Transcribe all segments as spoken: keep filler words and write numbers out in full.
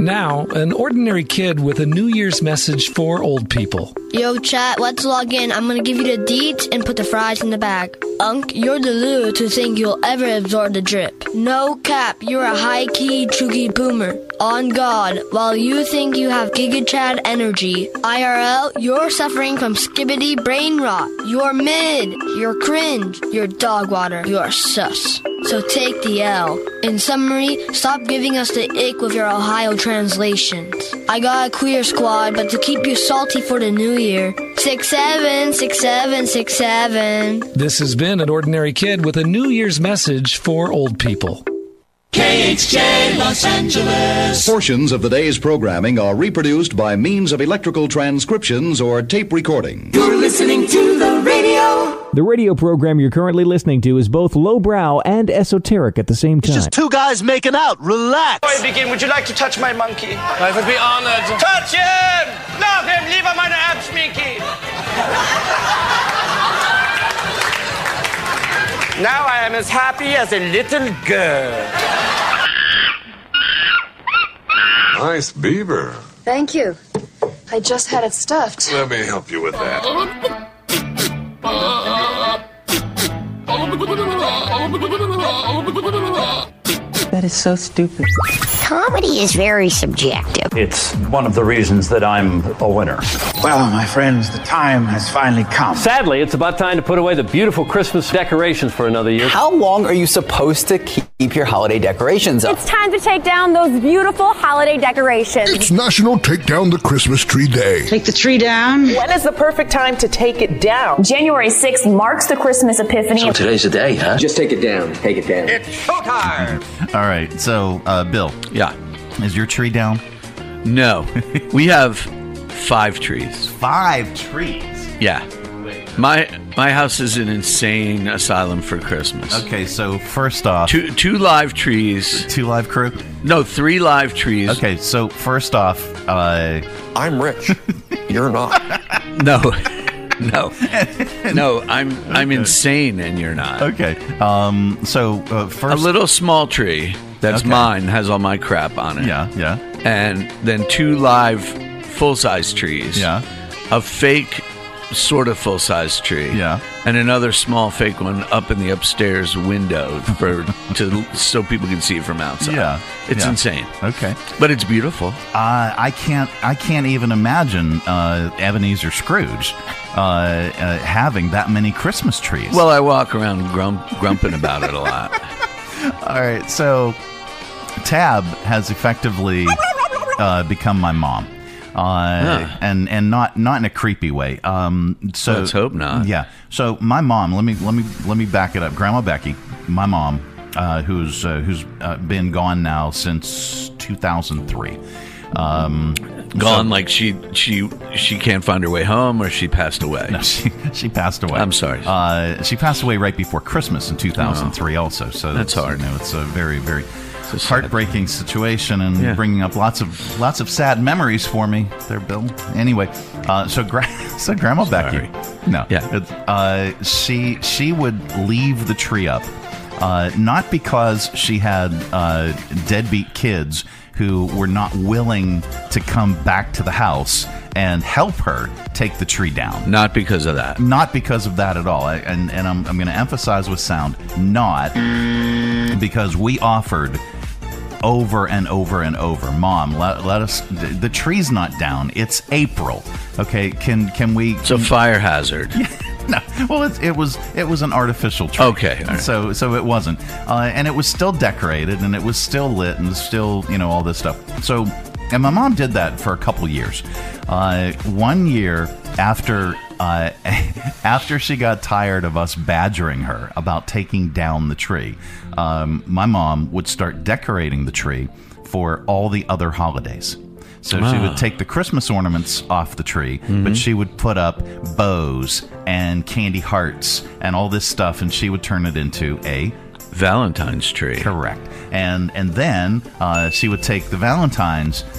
Now, an ordinary kid with a New Year's message for old people. Yo, chat, let's log in. I'm gonna give you the deets and put the fries in the bag. Unc, you're the loo to think you'll ever absorb the drip. No cap, you're a high-key, chuggy boomer. On God, while you think you have GigaChad energy, I R L, you're suffering from skibbity brain rot. You're mid, you're cringe, you're dog water, you're sus. So take the L. In summary, stop giving us the ick with your Ohio translations. I got a queer squad, but to keep you salty for the new year, six seven, six seven, six seven. This has been An Ordinary Kid with a New Year's message for old people. K H J Los Angeles. Portions of the day's programming are reproduced by means of electrical transcriptions or tape recording. You're listening to the radio. The radio program you're currently listening to is both lowbrow and esoteric at the same time. It's just two guys making out. Relax. Before I begin, would you like to touch my monkey? I would be honored. Touch him! Love him! Lieber meine Abschminky! Now I am as happy as a little girl. Nice beaver. Thank you. I just had it stuffed. Let me help you with that. That is so stupid. Comedy is very subjective. It's one of the reasons that I'm a winner. Well, my friends, the time has finally come. Sadly, it's about time to put away the beautiful Christmas decorations for another year. How long are you supposed to keep your holiday decorations up? It's time to take down those beautiful holiday decorations. It's National Take Down the Christmas Tree Day. Take the tree down? When is the perfect time to take it down? January sixth marks the Christmas Epiphany. So today's the day, huh? Just take it down. Take it down. It's showtime. All right, so, uh, Bill. Yeah. Is your tree down? No. We have five trees. Five trees? Yeah. My my house is an insane asylum for Christmas. Okay, so first off... Two, two live trees. Two live crew? No, three live trees. Okay, so first off... Uh, I'm rich. You're not. No. No. No, I'm I'm insane and you're not. Okay. Um. So uh, first... A little small tree that's okay. mine has all my crap on it. Yeah, yeah. And then two live full-size trees. Yeah. A fake sort of full-size tree. Yeah. And another small fake one up in the upstairs window for to so people can see it from outside. Yeah. It's yeah. insane. Okay. But it's beautiful. Uh, I can't I can't even imagine uh, Ebenezer Scrooge uh, uh, having that many Christmas trees. Well, I walk around grump, grumping about it a lot. All right, so Tab has effectively uh, become my mom. Uh, huh. and and not not in a creepy way. Um, so let's hope not. Yeah. So my mom. Let me let me let me back it up. Grandma Becky, my mom, uh, who's uh, who's uh, been gone now since two thousand three. Um, gone so, like she she she can't find her way home, or she passed away. No, she she passed away. I'm sorry. Uh, she passed away right before Christmas in two thousand three. Oh. Also, so that's hard. You know, it's a very very. heartbreaking situation and yeah. bringing up lots of lots of sad memories for me there, Bill. Anyway, uh, so gra- so Grandma Sorry. Becky, no, yeah, it, uh, she she would leave the tree up, uh, not because she had uh, deadbeat kids who were not willing to come back to the house and help her take the tree down. Not because of that. Not because of that at all. I, and and I'm, I'm going to emphasize with sound, not because we offered over and over and over, Mom, let, let us, the, the tree's not down. It's April. Okay, can can we... It's a fire hazard. No, well, it, it was it was an artificial tree. Okay, all right. so so it wasn't, uh, and it was still decorated, and it was still lit, and still, you know, all this stuff. So, and my mom did that for a couple years. Uh, one year after uh, after she got tired of us badgering her about taking down the tree, um, my mom would start decorating the tree for all the other holidays. So ah. she would take the Christmas ornaments off the tree, mm-hmm. but she would put up bows and candy hearts and all this stuff, and she would turn it into a Valentine's tree. Correct. And and then uh, she would take the Valentine's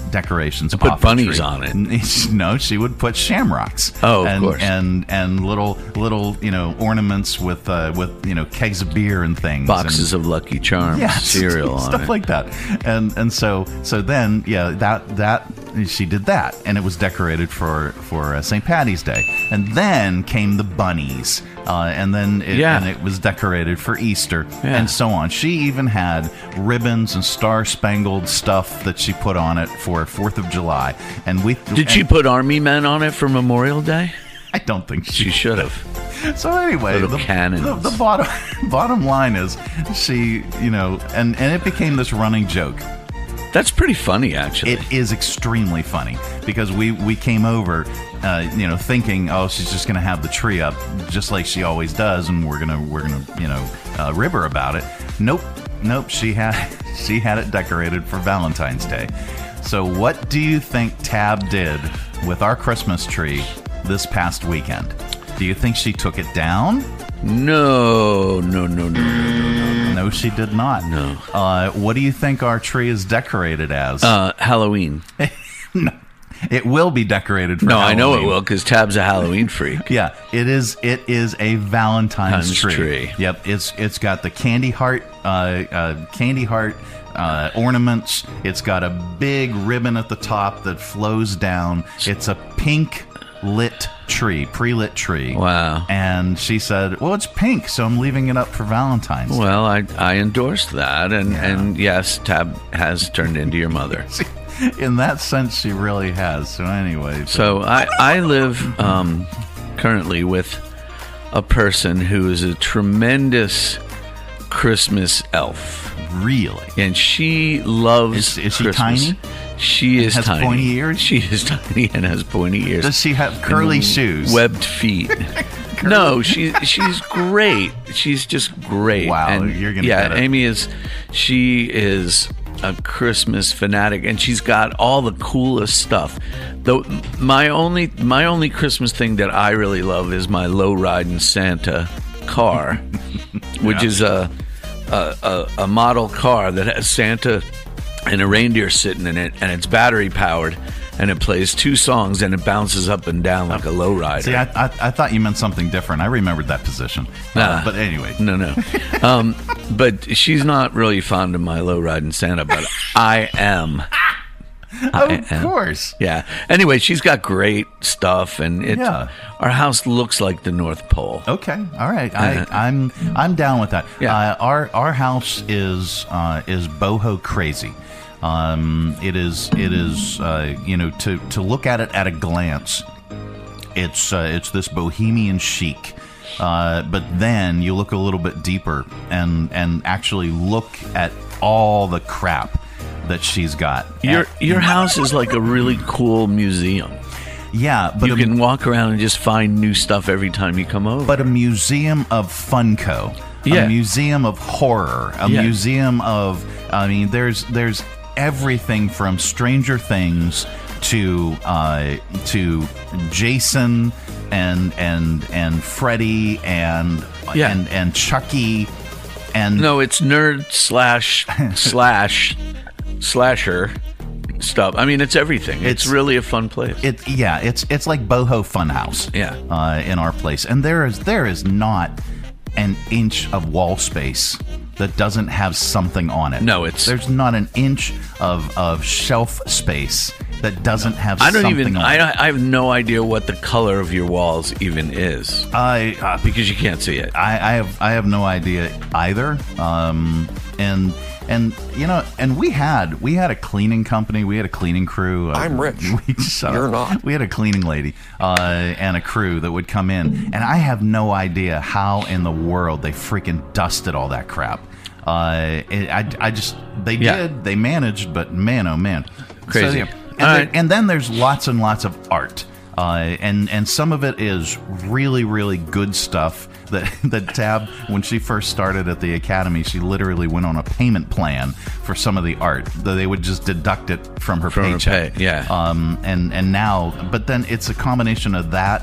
decorations. Put off bunnies the tree. on it. No, she would put shamrocks. Oh, of and, course. And and little little you know ornaments with uh, with you know kegs of beer and things. Boxes and, of Lucky Charms yeah, cereal on stuff it. like that. And and so so then yeah that that she did that, and it was decorated for for uh, Saint Patty's Day. And then came the bunnies, uh, and then it, Yeah. and it was decorated for Easter, Yeah. and so on. She even had ribbons and star-spangled stuff that she put on it for Fourth of July. And we Did and she put Army men on it for Memorial Day? I don't think she, She should have. So anyway, Little the, cannons. the, the bottom bottom line is she, you know, and and it became this running joke. That's pretty funny, actually. It is extremely funny because we we came over, uh, you know, thinking, oh, she's just going to have the tree up just like she always does, and we're gonna we're gonna you know uh, rib her about it. Nope, nope. She had she had it decorated for Valentine's Day. So what do you think Tab did with our Christmas tree this past weekend? Do you think she took it down? No, no, no, no, no, no, no. No, she did not. No. Uh, what do you think our tree is decorated as? Uh, Halloween. No. It will be decorated for No, Halloween. I know it will because Tab's a Halloween freak. Yeah, it is. It is a Valentine's Valentine's tree. tree. Yep, it's it's got the candy heart, uh, uh, candy heart uh, ornaments. It's got a big ribbon at the top that flows down. It's a pink lit tree, pre-lit tree. Wow. And she said, well, it's pink, so I'm leaving it up for Valentine's Day. Well, I I endorsed that, and, Yeah. and yes, Tab has turned into your mother. In that sense, she really has. So anyway. So I, I live um, currently with a person who is a tremendous Christmas elf. Really? And she loves Is- is she Christmas. tiny? She is has tiny. pointy ears? She is tiny and has pointy ears. Does she have curly And shoes? Webbed feet. No, she she's great. She's just great. Wow, And you're gonna yeah. get it. Amy is. She is a Christmas fanatic, and she's got all the coolest stuff. Though my only my only Christmas thing that I really love is my low riding Santa car, which Yeah. is a, a a a model car that has Santa and a reindeer sitting in it, and it's battery powered, and it plays two songs, and it bounces up and down like a lowrider. See, I, I, I thought you meant something different. I remembered that position. Nah. Uh, but anyway. No, no. Um, but she's not really fond of my low riding Santa, but I am. I Of am. course. Yeah. Anyway, she's got great stuff, and it. Yeah. Our house looks like the North Pole. Okay, all right. I, Uh, I'm I'm down with that. Yeah. Uh, our our house is uh, is boho crazy. Um, it is it is uh, you know to to look at it at a glance, it's uh, it's this bohemian chic. Uh, but then you look a little bit deeper and and actually look at all the crap that she's got. Your And- your house is like a really cool museum. yeah, but You a, can walk around and just find new stuff every time you come over. but a museum of Funko, Yeah. a museum of horror, a Yeah. museum of. I mean, there's there's everything from Stranger Things to uh, to Jason and and and Freddy and Yeah. and and Chucky and No, it's nerd slash slash slasher stuff. I mean, it's everything. It's, It's- really a fun place. It yeah, it's it's like Boho Funhouse. Yeah. uh, in our place, and there is there is not an inch of wall space that doesn't have something on it. No, it's- there's not an inch of of shelf space that doesn't have. I don't something even. on I, it. I have no idea what the color of your walls even is I uh, because you can't see it. I, I have I have no idea either. Um, and and you know, and we had we had a cleaning company, we had a cleaning crew. Uh, I'm rich. We, shut You're up. not. We had a cleaning lady uh, and a crew that would come in, and I have no idea how in the world they freaking dusted all that crap. Uh, it, I I just they Yeah. did they managed, but man oh man, Crazy. So, yeah. And, All there- right. and then there's lots and lots of art. Uh, and and some of it is really really good stuff that that Tab, when she first started at the academy, she literally went on a payment plan for some of the art. That they would just deduct it from her From her paycheck. pay, yeah. Um. And and now, but then it's a combination of that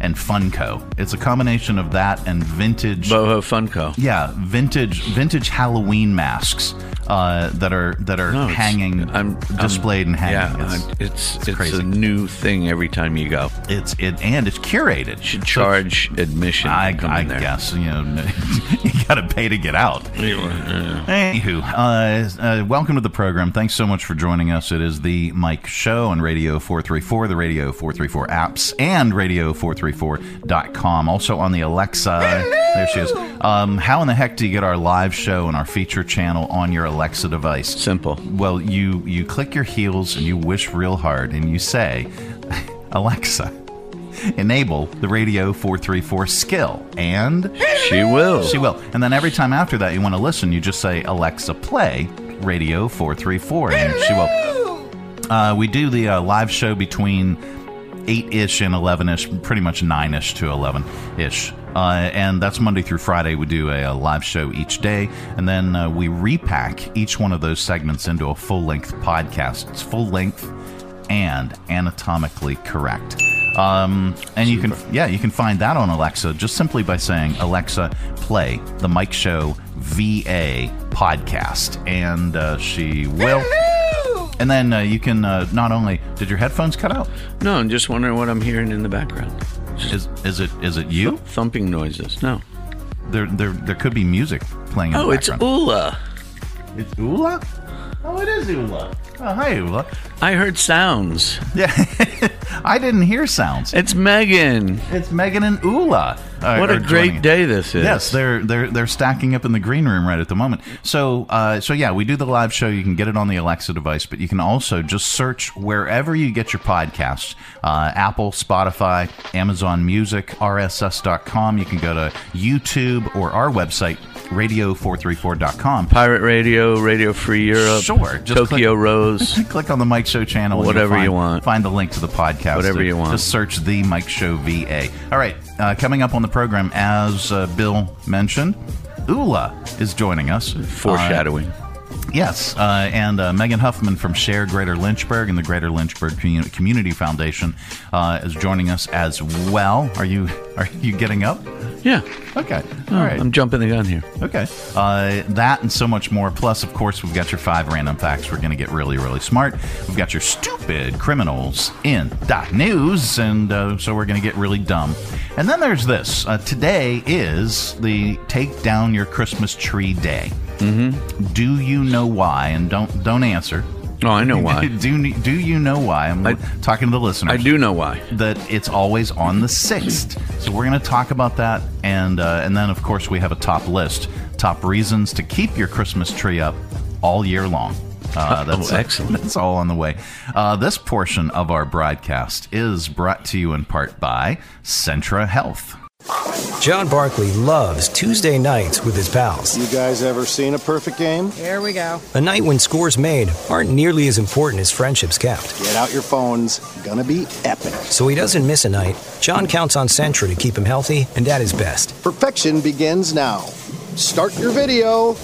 and Funko. It's a combination of that and vintage Boho Funko. Yeah, vintage vintage Halloween masks uh, that are that are No, hanging, I'm displayed I'm, and hanging. Yeah, it's, it's it's, it's crazy. a new thing every time you go. It's it and it's curated. You should charge so, admission. I, to come I in there. guess you know you got to pay to get out. Yeah. Anywho, uh, uh, welcome to the program. Thanks so much for joining us. It is the Mike Show on Radio four thirty-four, the Radio four thirty-four apps, and radio four thirty-four dot com. Also on the Alexa. There she is. Um, how in the heck do you get our live show and our feature channel on your Alexa device? Simple. Well, you, you click your heels and you wish real hard and you say, Alexa, enable the Radio four thirty-four skill. And she will. She will. And then every time after that you want to listen, you just say, Alexa, play Radio four thirty-four. And she will. Uh, we do the uh, live show between eight-ish and eleven-ish, pretty much nine-ish to eleven-ish. Uh, and that's Monday through Friday. We do a, a live show each day, and then uh, we repack each one of those segments into a full-length podcast. It's full-length and anatomically correct. Um, and you can, yeah, you can find that on Alexa just simply by saying, Alexa, play the Mike Show V A podcast, and uh, she will. And then uh, you can uh, not only... Did your headphones cut out? No, I'm just wondering what I'm hearing in the background. Is is it is it you? Th- thumping noises. No. There there there could be music playing in oh, the background. Oh, it's Ula. It's Ula? Oh, it is Ula. Oh, hi, Ula. I heard sounds. Yeah. I didn't hear sounds. It's Megan. It's Megan and Ula. Uh, what a great day this is. Yes, they're they're they're stacking up in the green room right at the moment. So uh, so yeah, we do the live show. You can get it on the Alexa device, but you can also just search wherever you get your podcasts. Uh, Apple, Spotify, Amazon Music, R S S dot com. You can go to YouTube or our website, radio four thirty-four dot com. Pirate Radio, Radio Free Europe, sure, just Tokyo click, Rose. Click on the Mike Show channel. Whatever find, you want. Find the link to the podcast. Whatever you want. Just search the Mike Show V A. All right, uh, coming up on the program, as uh, Bill mentioned, Ula is joining us. Foreshadowing. Uh, Yes, uh, and uh, Megan Huffman from Share Greater Lynchburg and the Greater Lynchburg Commun- Community Foundation uh, is joining us as well. Are you are you getting up? Yeah. Okay. Oh, All right. I'm jumping the gun here. Okay. Uh, that and so much more. Plus, of course, we've got your five random facts. We're going to get really, really smart. We've got your stupid criminals in dot news, and uh, so we're going to get really dumb. And then there's this. Uh, today is the Take Down Your Christmas Tree Day. Mm-hmm. Do you know why? And don't don't answer. Oh, I know why. do do you know why? I'm I, talking to the listeners. I do know why. That it's always on the sixth. So we're going to talk about that, and uh, and then of course we have a top list, top reasons to keep your Christmas tree up all year long. Uh, that's, oh, excellent. That's all on the way. Uh, this portion of our broadcast is brought to you in part by Centra Health. John Barkley loves Tuesday nights with his pals. You guys ever seen a perfect game? Here we go. A night when scores made aren't nearly as important as friendships kept. Get out your phones. Gonna be epic. So he doesn't miss a night. John counts on Centra to keep him healthy and at his best. Perfection begins now. Start your video.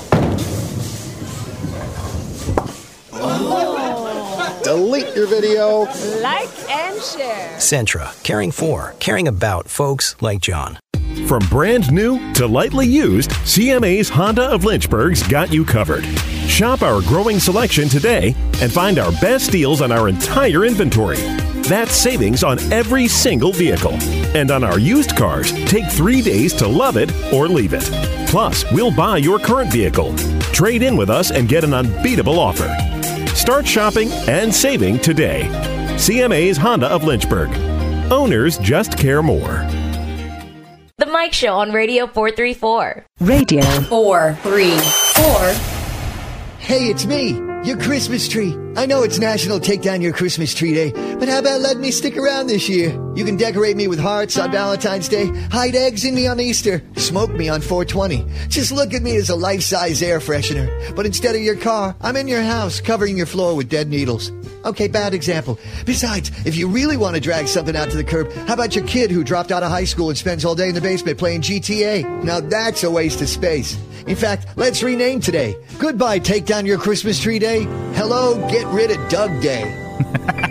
Oh. Delete your video. Like and share. Centra, caring for, caring about folks like John. From brand new to lightly used, C M A's Honda of Lynchburg's got you covered. Shop our growing selection today and find our best deals on our entire inventory. That's savings on every single vehicle. And on our used cars, take three days to love it or leave it. Plus, we'll buy your current vehicle. Trade in with us and get an unbeatable offer. Start shopping and saving today. C M A's Honda of Lynchburg. Owners just care more. The Mike Show on Radio four thirty-four. Radio four thirty-four. Hey, it's me, your Christmas tree. I know it's National Take Down Your Christmas Tree Day, but how about letting me stick around this year? You can decorate me with hearts on Valentine's Day, hide eggs in me on Easter, smoke me on four twenty. Just look at me as a life-size air freshener. But instead of your car, I'm in your house covering your floor with dead needles. Okay, bad example. Besides, if you really want to drag something out to the curb, how about your kid who dropped out of high school and spends all day in the basement playing G T A? Now that's a waste of space. In fact, let's rename today. Goodbye, Take Down Your Christmas Tree Day. Hello, Get Rid of Doug Day.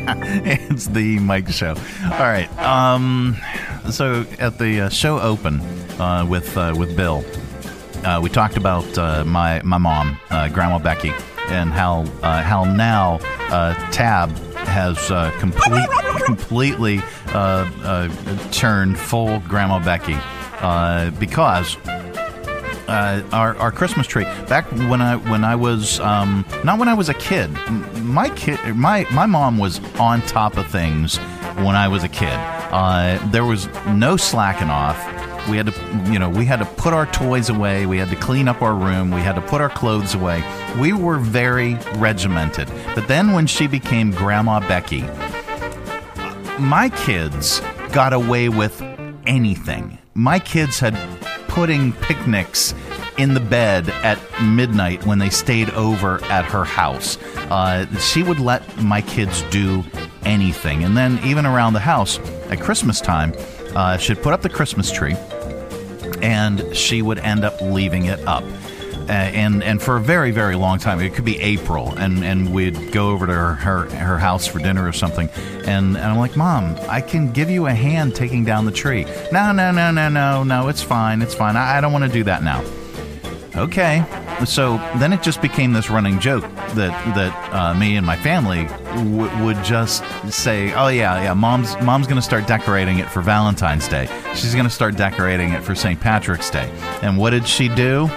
It's the Mike Show. All right. Um, so at the uh, show open uh, with uh, with Bill, uh, we talked about uh, my my mom, uh, Grandma Becky, and how uh, how now uh, Tab has uh, complete completely uh, uh, turned full Grandma Becky uh, because. Uh, our our Christmas tree back when I when I was um, not when I was a kid. My kid my my mom was on top of things when I was a kid. Uh, there was no slacking off. We had to you know we had to put our toys away. We had to clean up our room. We had to put our clothes away. We were very regimented. But then when she became Grandma Becky, my kids got away with anything. My kids had putting picnics in the bed at midnight when they stayed over at her house. Uh, she would let my kids do anything. And then even around the house at Christmas time, uh, she'd put up the Christmas tree and she would end up leaving it up. Uh, and and for a very, very long time, it could be April, and, and we'd go over to her, her her house for dinner or something, and, and I'm like, Mom, I can give you a hand taking down the tree. No, no, no, no, no, no, it's fine, it's fine. I, I don't want to do that now. Okay, so then it just became this running joke that that uh, me and my family w- would just say, oh yeah, yeah, mom's mom's going to start decorating it for Valentine's Day. She's going to start decorating it for Saint Patrick's Day. And what did she do?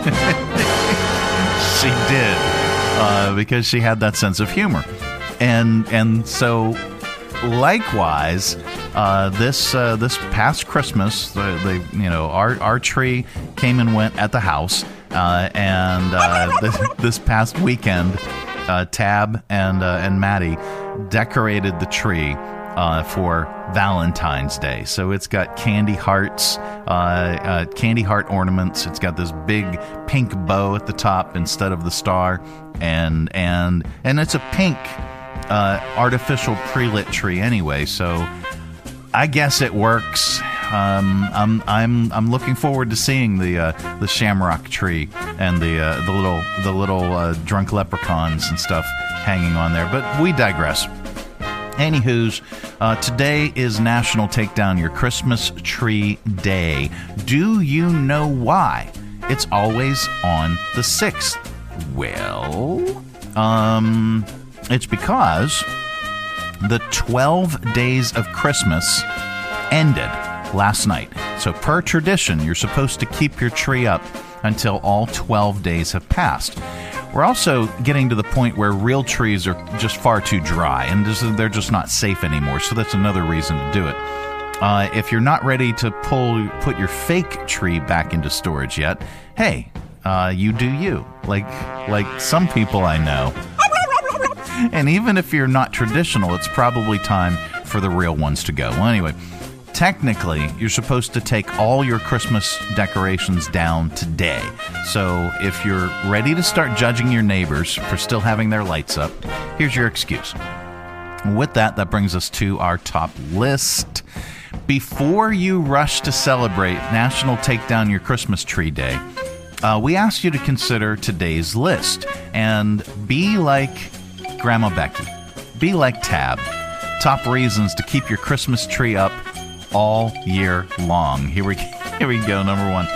She did, uh, because she had that sense of humor, and and so likewise, uh, this uh, this past Christmas, the, the you know our our tree came and went at the house, uh, and uh, this, this past weekend, uh, Tab and uh, and Maddie decorated the tree uh, for Valentine's Day. So it's got candy hearts, uh, uh, candy heart ornaments. It's got this big pink bow at the top instead of the star, and and and it's a pink uh, artificial pre-lit tree anyway. So I guess it works. Um, I'm I'm I'm looking forward to seeing the uh, the shamrock tree and the uh, the little the little uh, drunk leprechauns and stuff hanging on there. But we digress. Anywho's, uh, today is National Take Down Your Christmas Tree Day. Do you know why it's always on the sixth? Well, um, it's because the twelve days of Christmas ended last night. So per tradition, you're supposed to keep your tree up until all twelve days have passed. We're also getting to the point where real trees are just far too dry, and they're just not safe anymore, so that's another reason to do it. Uh, if you're not ready to pull put your fake tree back into storage yet, hey, uh, you do you. Like, like some people I know. And even if you're not traditional, it's probably time for the real ones to go. Well, anyway, technically, you're supposed to take all your Christmas decorations down today. So if you're ready to start judging your neighbors for still having their lights up, here's your excuse. With that, that brings us to our top list. Before you rush to celebrate National Take Down Your Christmas Tree Day, uh, we ask you to consider today's list and be like Grandma Becky. Be like Tab. Top reasons to keep your Christmas tree up all year long. Here we here we go. Number one.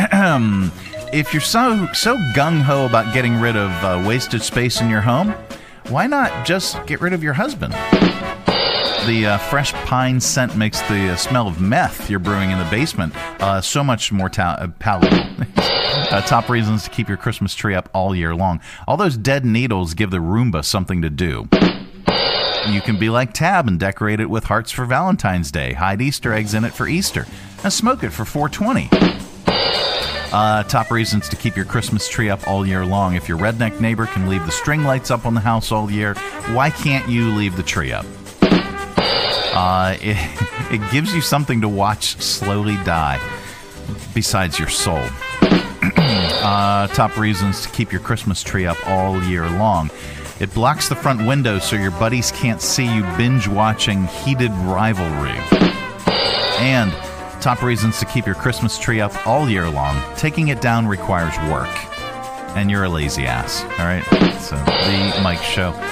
If you're so so gung-ho about getting rid of uh, wasted space in your home, why not just get rid of your husband? The uh, fresh pine scent makes the uh, smell of meth you're brewing in the basement uh, so much more ta- uh, palatable. uh, top reasons to keep your Christmas tree up all year long. All those dead needles give the Roomba something to do. You can be like Tab and decorate it with hearts for Valentine's Day. Hide Easter eggs in it for Easter. And smoke it for four twenty. Uh, top reasons to keep your Christmas tree up all year long. If your redneck neighbor can leave the string lights up on the house all year, why can't you leave the tree up? Uh, it, it gives you something to watch slowly die, besides your soul. uh, top reasons to keep your Christmas tree up all year long. It blocks the front window so your buddies can't see you binge-watching Heated Rivalry. And top reasons to keep your Christmas tree up all year long. Taking it down requires work. And you're a lazy ass. All right? So, the Mike Show.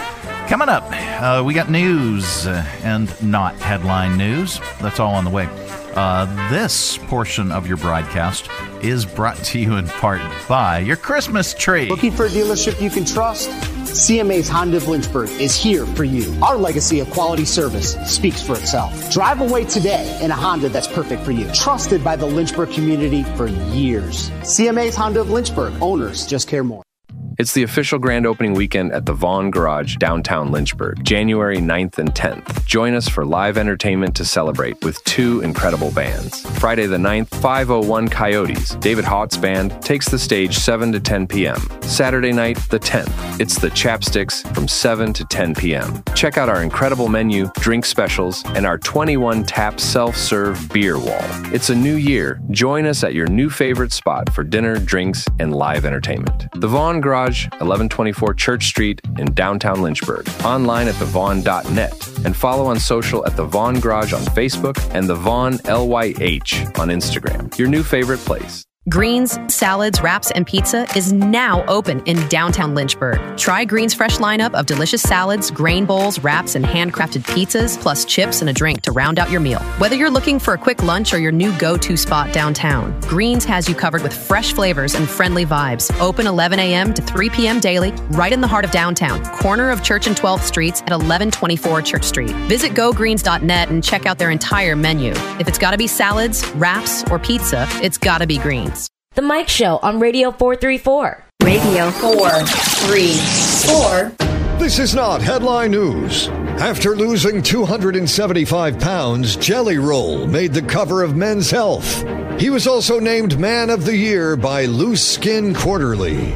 Coming up, uh, we got news uh, and not headline news. That's all on the way. Uh, this portion of your broadcast is brought to you in part by your Christmas tree. Looking for a dealership you can trust? C M A's Honda of Lynchburg is here for you. Our legacy of quality service speaks for itself. Drive away today in a Honda that's perfect for you. Trusted by the Lynchburg community for years. C M A's Honda of Lynchburg. Owners just care more. It's the official grand opening weekend at the Vaughn Garage, downtown Lynchburg, January ninth and tenth. Join us for live entertainment to celebrate with two incredible bands. Friday the ninth, five oh one Coyotes, David Haught's band, takes the stage seven to ten p.m. Saturday night, the tenth, it's the Chapsticks from seven to ten p.m. Check out our incredible menu, drink specials, and our twenty-one tap self-serve beer wall. It's a new year. Join us at your new favorite spot for dinner, drinks, and live entertainment. The Vaughn Garage, eleven twenty-four Church Street in downtown Lynchburg. Online at the vaughn dot net and follow on social at the Vaughn Garage on Facebook and the Vaughn L Y H on Instagram. Your new favorite place. Greens, salads, wraps, and pizza is now open in downtown Lynchburg. Try Greens' fresh lineup of delicious salads, grain bowls, wraps, and handcrafted pizzas, plus chips and a drink to round out your meal. Whether you're looking for a quick lunch or your new go-to spot downtown, Greens has you covered with fresh flavors and friendly vibes. Open eleven a.m. to three p.m. daily, right in the heart of downtown, corner of Church and twelfth Streets at eleven twenty-four Church Street. Visit go greens dot net and check out their entire menu. If it's got to be salads, wraps, or pizza, it's got to be Greens. The Mike Show on Radio four thirty-four. Radio four thirty-four. This is not headline news. After losing two hundred seventy-five pounds, Jelly Roll made the cover of Men's Health. He was also named Man of the Year by Loose Skin Quarterly.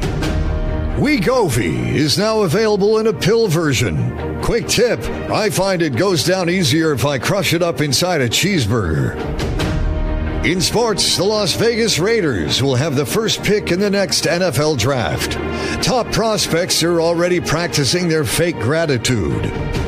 Wegovy is now available in a pill version. Quick tip, I find it goes down easier if I crush it up inside a cheeseburger. In sports, the Las Vegas Raiders will have the first pick in the next N F L draft. Top prospects are already practicing their fake gratitude.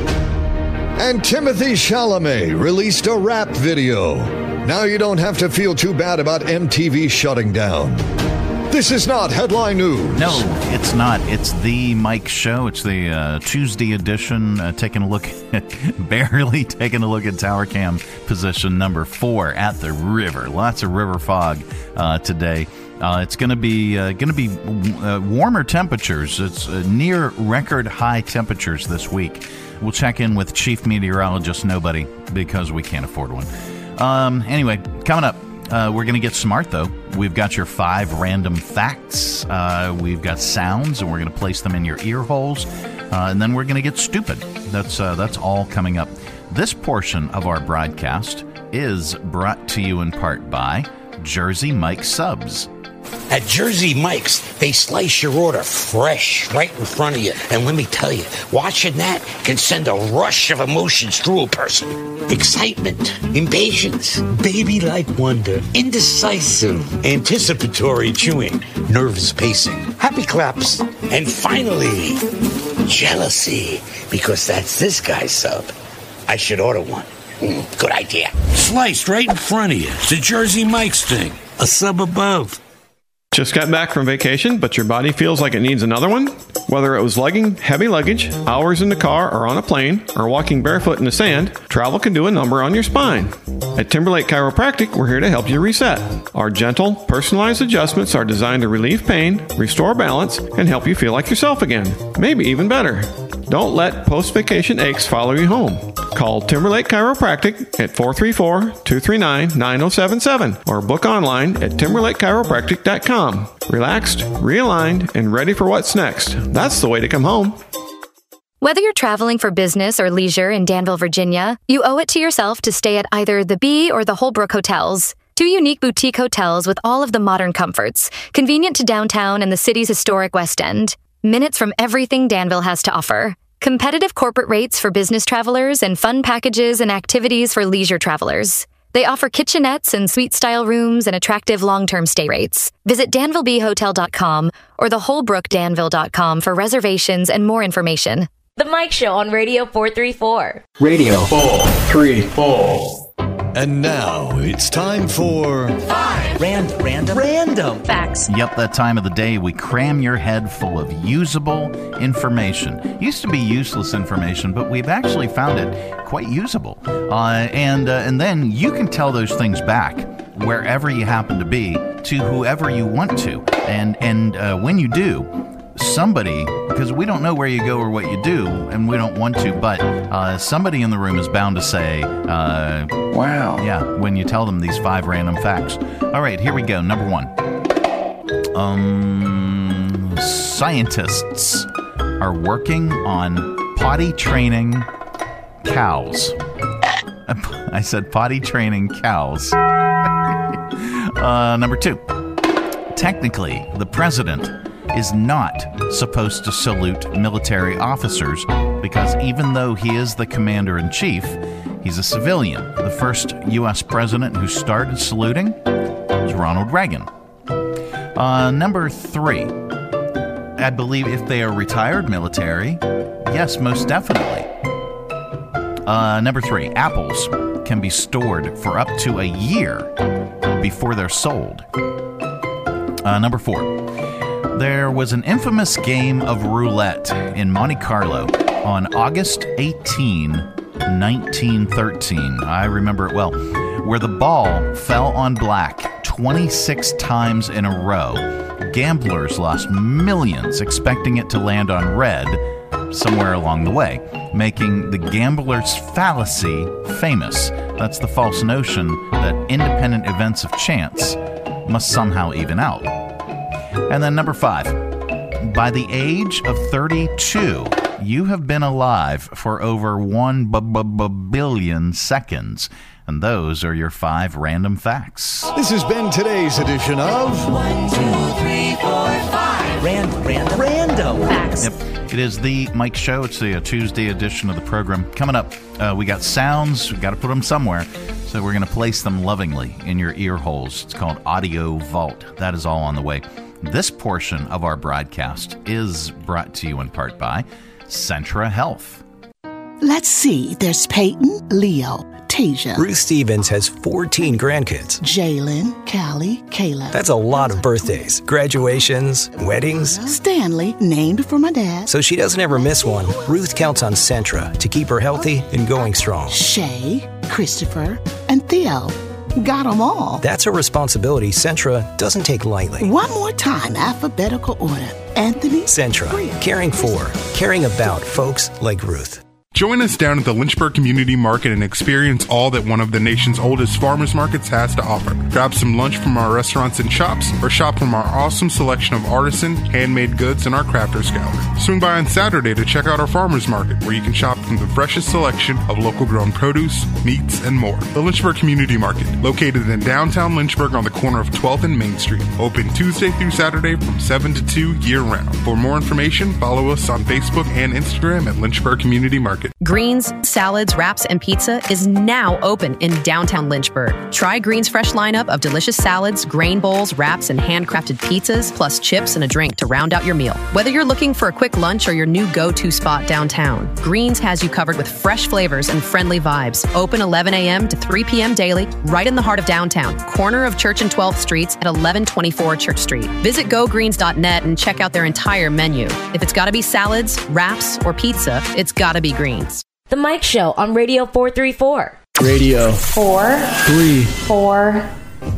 And Timothy Chalamet released a rap video. Now you don't have to feel too bad about M T V shutting down. This is not headline news. No, it's not. It's the Mike Show. It's the uh, Tuesday edition. Uh, taking a look, barely taking a look at Tower Cam position number four at the river. Lots of river fog uh, today. Uh, it's going to be uh, going to be uh, warmer temperatures. It's uh, near record high temperatures this week. We'll check in with Chief Meteorologist Nobody because we can't afford one. Um, anyway, coming up. Uh, we're going to get smart, though. We've got your five random facts. Uh, we've got sounds, and we're going to place them in your ear holes. Uh, and then we're going to get stupid. That's uh, that's all coming up. This portion of our broadcast is brought to you in part by Jersey Mike Subs. At Jersey Mike's, they slice your order fresh right in front of you. And let me tell you, watching that can send a rush of emotions through a person. Excitement, impatience, baby-like wonder, indecisive, anticipatory chewing, nervous pacing, happy claps, and finally, jealousy, because that's this guy's sub. I should order one. Mm, good idea. Sliced right in front of you. It's a Jersey Mike's thing. A sub above. Just got back from vacation, but your body feels like it needs another one? Whether it was lugging heavy luggage, hours in the car or on a plane, or walking barefoot in the sand, travel can do a number on your spine. At Timberlake Chiropractic, we're here to help you reset. Our gentle, personalized adjustments are designed to relieve pain, restore balance, and help you feel like yourself again. Maybe even better. Don't let post-vacation aches follow you home. Call Timberlake Chiropractic at four three four, two three nine, nine zero seven seven or book online at timberlake chiropractic dot com. Relaxed, realigned, and ready for what's next. That's the way to come home. Whether you're traveling for business or leisure in Danville, Virginia, you owe it to yourself to stay at either the Bee or the Holbrook Hotels. Two unique boutique hotels with all of the modern comforts, convenient to downtown and the city's historic West End. Minutes from everything Danville has to offer. Competitive corporate rates for business travelers and fun packages and activities for leisure travelers. They offer kitchenettes and suite-style rooms and attractive long-term stay rates. Visit danville bee hotel dot com or the holbrook danville dot com for reservations and more information. The Mike Show on Radio four thirty-four. Radio four thirty-four. And now it's time for Five Random Random Random Facts. Yep, that time of the day we cram your head full of usable information. Used to be useless information, but we've actually found it quite usable. Uh, and uh, and then you can tell those things back wherever you happen to be to whoever you want to. And and uh, when you do, somebody, because we don't know where you go or what you do, and we don't want to, but uh, somebody in the room is bound to say, uh, wow. Yeah, when you tell them these five random facts. All right, here we go. Number one. Um, scientists are working on potty training cows. I said potty training cows. uh, number two. Technically, the president is not supposed to salute military officers because even though he is the commander-in-chief, he's a civilian. The first U S president who started saluting was Ronald Reagan. Uh, number three, I believe if they are retired military, yes, most definitely. Uh, number three, apples can be stored for up to a year before they're sold. Uh, number four, there was an infamous game of roulette in Monte Carlo on August eighteenth, nineteen thirteen. I remember it well, where the ball fell on black twenty-six times in a row. Gamblers lost millions expecting it to land on red somewhere along the way, making the gambler's fallacy famous. That's the false notion that independent events of chance must somehow even out. And then number five, by the age of thirty-two, you have been alive for over one billion seconds. And those are your five random facts. This has been today's edition of One, two, three, four, five Random Random Random Facts. Yep, it is the Mike Show. It's the uh, Tuesday edition of the program. Coming up, uh, we got sounds. We got to put them somewhere. So we're going to place them lovingly in your ear holes. It's called Audio Vault. That is all on the way. This portion of our broadcast is brought to you in part by Centra Health. Let's see. There's Peyton, Leo, Tasia. Ruth Stevens has fourteen grandkids. Jalen, Callie, Kayla. That's a lot of birthdays, graduations, weddings. Stanley, named for my dad. So she doesn't ever miss one. Ruth counts on Centra to keep her healthy and going strong. Shay, Christopher, and Theo. Got them all. That's a responsibility Centra doesn't take lightly. One more time, alphabetical order. Anthony. Centra, caring for, caring about folks like Ruth. Join us down at the Lynchburg Community Market and experience all that one of the nation's oldest farmers markets has to offer. Grab some lunch from our restaurants and shops, or shop from our awesome selection of artisan, handmade goods and our crafters gallery. Swing by on Saturday to check out our farmers market, where you can shop from the freshest selection of local grown produce, meats, and more. The Lynchburg Community Market, located in downtown Lynchburg on the corner of twelfth and Main Street. Open Tuesday through Saturday from seven to two year round. For more information, follow us on Facebook and Instagram at Lynchburg Community Market. Greens, salads, wraps, and pizza is now open in downtown Lynchburg. Try Greens' fresh lineup of delicious salads, grain bowls, wraps, and handcrafted pizzas, plus chips and a drink to round out your meal. Whether you're looking for a quick lunch or your new go-to spot downtown, Greens has you covered with fresh flavors and friendly vibes. Open eleven a.m. to three p.m. daily, right in the heart of downtown, corner of Church and twelfth Streets at eleven twenty-four Church Street. Visit go greens dot net and check out their entire menu. If it's gotta be salads, wraps, or pizza, it's gotta be Greens. The Mike Show on Radio four thirty-four. Radio four three four.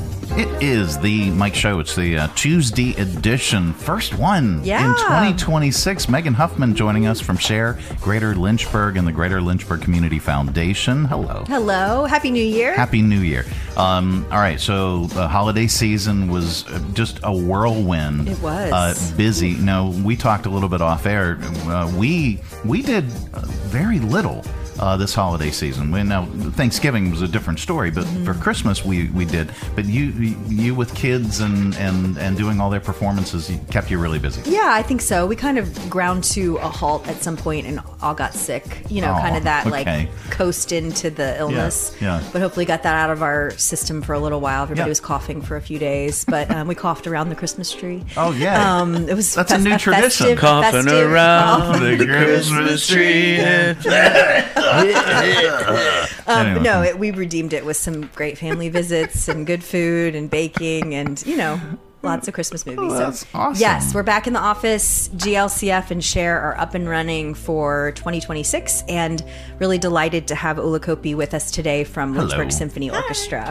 It is the Mike Show. It's the uh, Tuesday edition. First one yeah. in twenty twenty-six. Megan Huffman joining us from Share Greater Lynchburg and the Greater Lynchburg Community Foundation. Hello. Hello. Happy New Year. Happy New Year. Um, all right, so the holiday season was just a whirlwind. It was. Uh, busy. Now, we talked a little bit off air. Uh, we, we did very little. Uh, this holiday season. When now Thanksgiving was a different story, but mm-hmm. for Christmas we, we did. But you you with kids and, and, and doing all their performances kept you really busy. Yeah, I think so. We kind of ground to a halt at some point and all got sick. You know, oh, kind of that okay. like coast into the illness. Yeah, yeah. But hopefully got that out of our system for a little while. Everybody yeah. was coughing for a few days, but um, we coughed around the Christmas tree. Oh yeah, um, it was that's fest- a new a tradition. Festive, Coughing festive around cough. the Christmas tree. um, Anyway. No, it, we redeemed it with some great family visits and good food and baking and, you know, lots of Christmas movies. Oh, that's so, awesome. Yes, we're back in the office. G L C F and Share are up and running for twenty twenty-six, and really delighted to have Ula Kopi with us today from Hello. Lynchburg Symphony Orchestra.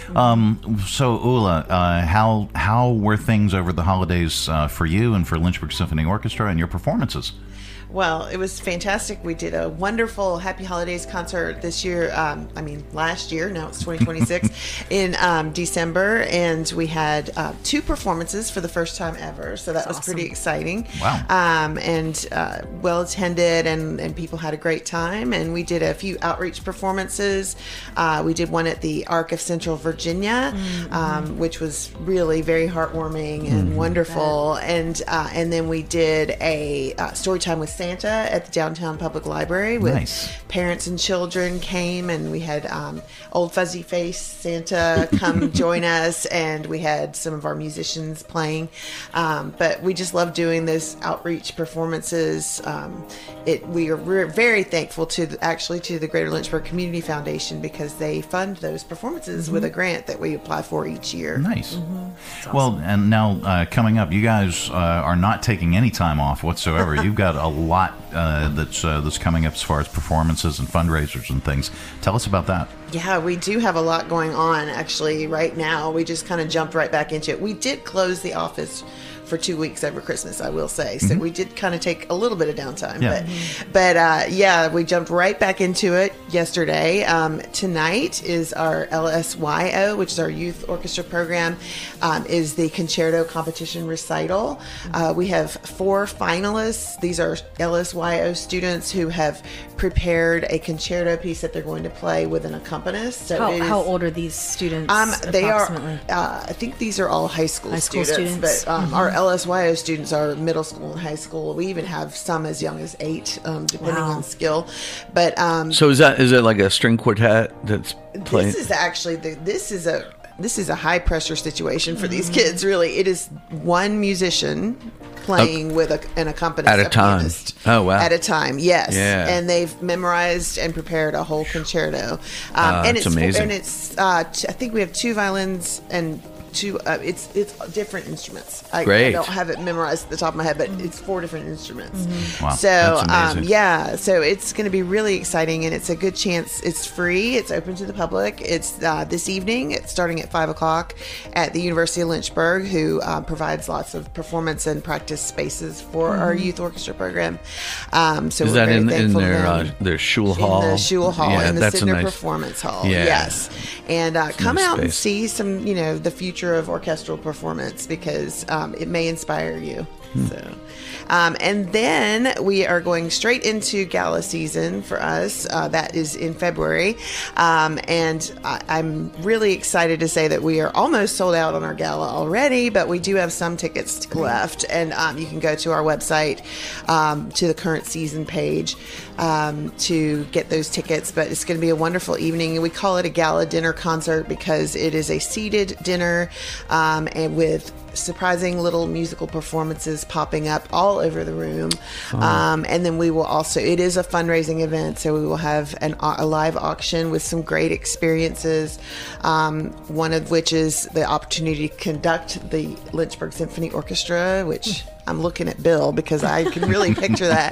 Um, so Ula, uh, how how were things over the holidays uh, for you and for Lynchburg Symphony Orchestra and your performances? Well, it was fantastic. We did a wonderful Happy Holidays concert this year. Um, I mean, last year. Now it's twenty twenty-six in um, December, and we had uh, two performances for the first time ever. So that That's was awesome. pretty exciting. Wow. Um, and uh, well attended, and, and people had a great time. And we did a few outreach performances. Uh, we did one at the Arc of Central Virginia, Mm-hmm. um, which was really very heartwarming and Mhm. wonderful. And uh, and then we did a uh, story time with Santa at the downtown public library with Nice. parents and children came, and we had um, old fuzzy face Santa come join us, and we had some of our musicians playing. Um, but we just love doing those outreach performances. Um, it we are we're very thankful to the, actually to the Greater Lynchburg Community Foundation, because they fund those performances with a grant that we apply for each year. Nice. Well, and now uh, coming up, you guys uh, are not taking any time off whatsoever. You've got a lot uh, that's uh, that's coming up as far as performances and fundraisers and things. Tell us about that. Yeah, we do have a lot going on actually right now. We just kind of jumped right back into it. We did close the office for two weeks over Christmas, I will say. So Mhm. we did kind of take a little bit of downtime. Yeah. But, but uh, yeah, we jumped right back into it yesterday. Um, tonight is our L S Y O, which is our youth orchestra program, um, is the concerto competition recital. Uh, we have four finalists. These are L S Y O students who have prepared a concerto piece that they're going to play with an accompanist. So How, it is- how old are these students? um, they are. approximately? Uh, I think these are all high school High school students, students. but um, Mhm. our L S Y O students are middle school and high school. We even have some as young as eight, um, depending Wow. on skill. But um, So is that is it like a string quartet that's playing? this is actually the, this is a this is a high pressure situation for these kids. Really, it is one musician playing with a, an accompanist At a time. pianist. Oh, wow. At a time, yes. Yeah. And they've memorized and prepared a whole concerto. Um, Ah, and that's it's amazing. and it's uh, t- I think we have two violins and two. Uh, it's it's different instruments. I, I Great. don't have it memorized at the top of my head, but it's four different instruments. Wow, So that's um, amazing. yeah, so it's going to be really exciting, and it's a good chance. It's free. It's open to the public. It's uh, this evening. It's starting at five o'clock at the University of Lynchburg, who uh, provides lots of performance and practice spaces for our Mhm. youth orchestra program. Um, so is we're that very in, in thankful to their them. uh, their shul hall? In the Shul Hall, Yeah, in the that's a Sidner nice- Performance Hall. Yeah. Yes. And uh, It's a come nice out and space. see some, you know, the future of orchestral performance, because um, it may inspire you. Hmm. So, um, and then we are going straight into gala season for us. Uh, that is in February. Um, and I, I'm really excited to say that we are almost sold out on our gala already, but we do have some tickets left. And um, you can go to our website, um, to the current season page, um, to get those tickets. But it's going to be a wonderful evening. We call it a gala dinner concert because it is a seated dinner, um, and with surprising little musical performances popping up all over the room. Oh. Um, and then we will also, it is a fundraising event, so we will have an, a live auction with some great experiences, um, one of which is the opportunity to conduct the Lynchburg Symphony Orchestra, which I'm looking at Bill because I can really picture that.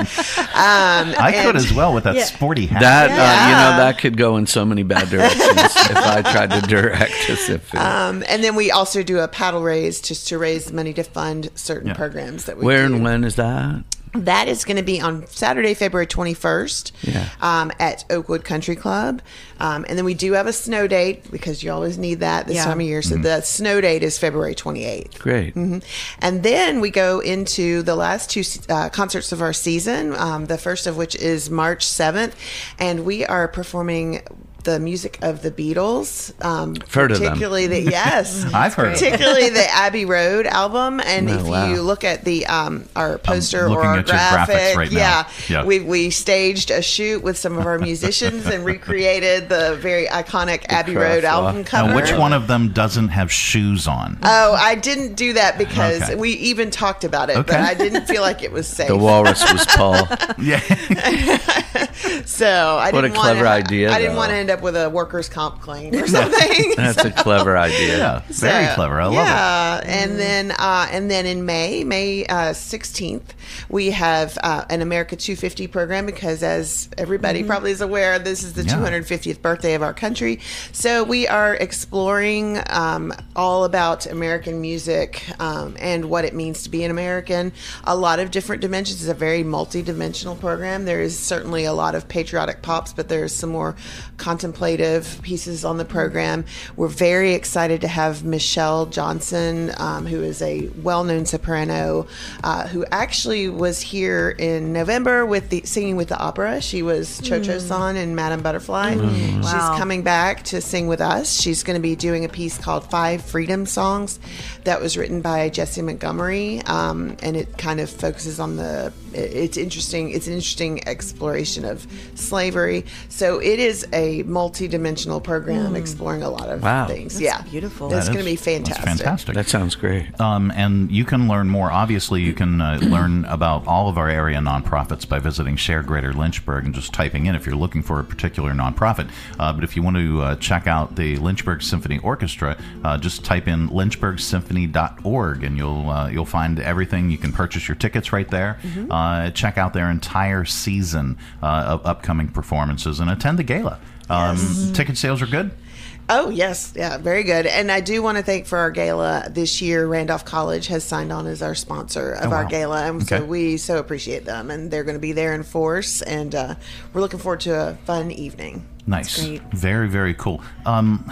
Um, I could and- as well with that Yeah. sporty hat. That uh, you Yeah. know that could go in so many bad directions if I tried to direct a symphony. Um, and then we also do a paddle raise just to raise money to fund certain Yeah. programs that we Where do. and when is that? That is going to be on Saturday, February twenty-first, Yeah. um, at Oakwood Country Club. Um, and then we do have a snow date because you always need that this Yeah. time of year. So Mhm. the snow date is February twenty-eighth. Great. hmm And then we go into the last two uh, concerts of our season, um, the first of which is March seventh. And we are performing the music of the Beatles, um, heard of them. particularly the yes, I've heard. particularly the Abbey Road album. And Oh, if wow. you look at the um, our poster looking or our at your graphics graphic, right now. yeah, Yeah. we we staged a shoot with some of our musicians and recreated the very iconic Abbey Road album cover. Now, which one of them doesn't have shoes on? Oh, I didn't do that because Okay. we even talked about it, Okay. but I didn't feel like it was safe. The walrus was Paul. Yeah. So I What a didn't clever wanna, idea, I didn't though. want to end up with a workers' comp claim or something. That's a clever idea. Yeah, very So, clever. I love yeah, it. and then uh, and then in May, May uh, sixteenth, we have uh, an America two fifty program because, as everybody Mm-hmm. probably is aware, this is the Yeah. two hundred fiftieth birthday of our country. So we are exploring um, all about American music um, and what it means to be an American. A lot of different dimensions. It's a very multi-dimensional program. There is certainly a lot of patriotic pops, but there's some more contemplative pieces on the program. We're very excited to have Michelle Johnson, um, who is a well-known soprano, uh, who actually was here in November with the singing with the opera. She was Cho-Cho-san in Madame Butterfly. Mm. She's Wow. coming back to sing with us. She's going to be doing a piece called Five Freedom Songs that was written by Jesse Montgomery, um, and it kind of focuses on the. It's interesting. It's an interesting exploration of slavery. So it is a multi-dimensional program Mm. exploring a lot of Wow. things. That's yeah, beautiful. It's That going to is- be fantastic. That's fantastic. That sounds great. Um, and you can learn more. Obviously, you can uh, learn about all of our area nonprofits by visiting Share Greater Lynchburg and just typing in if you're looking for a particular nonprofit. Uh, but if you want to uh, check out the Lynchburg Symphony Orchestra, uh, just type in lynchburg symphony dot org and you'll uh, you'll find everything. You can purchase your tickets right there. Mm-hmm. Uh, check out their entire season uh, of upcoming performances and attend the gala. Um, Ticket sales are good. Oh, yes. Yeah, very good. And I do want to thank for our gala this year, Randolph College has signed on as our sponsor of Oh, our wow. gala. And Okay. so we so appreciate them. And they're going to be there in force. And uh, we're looking forward to a fun evening. Nice. great. Very, very cool. Um,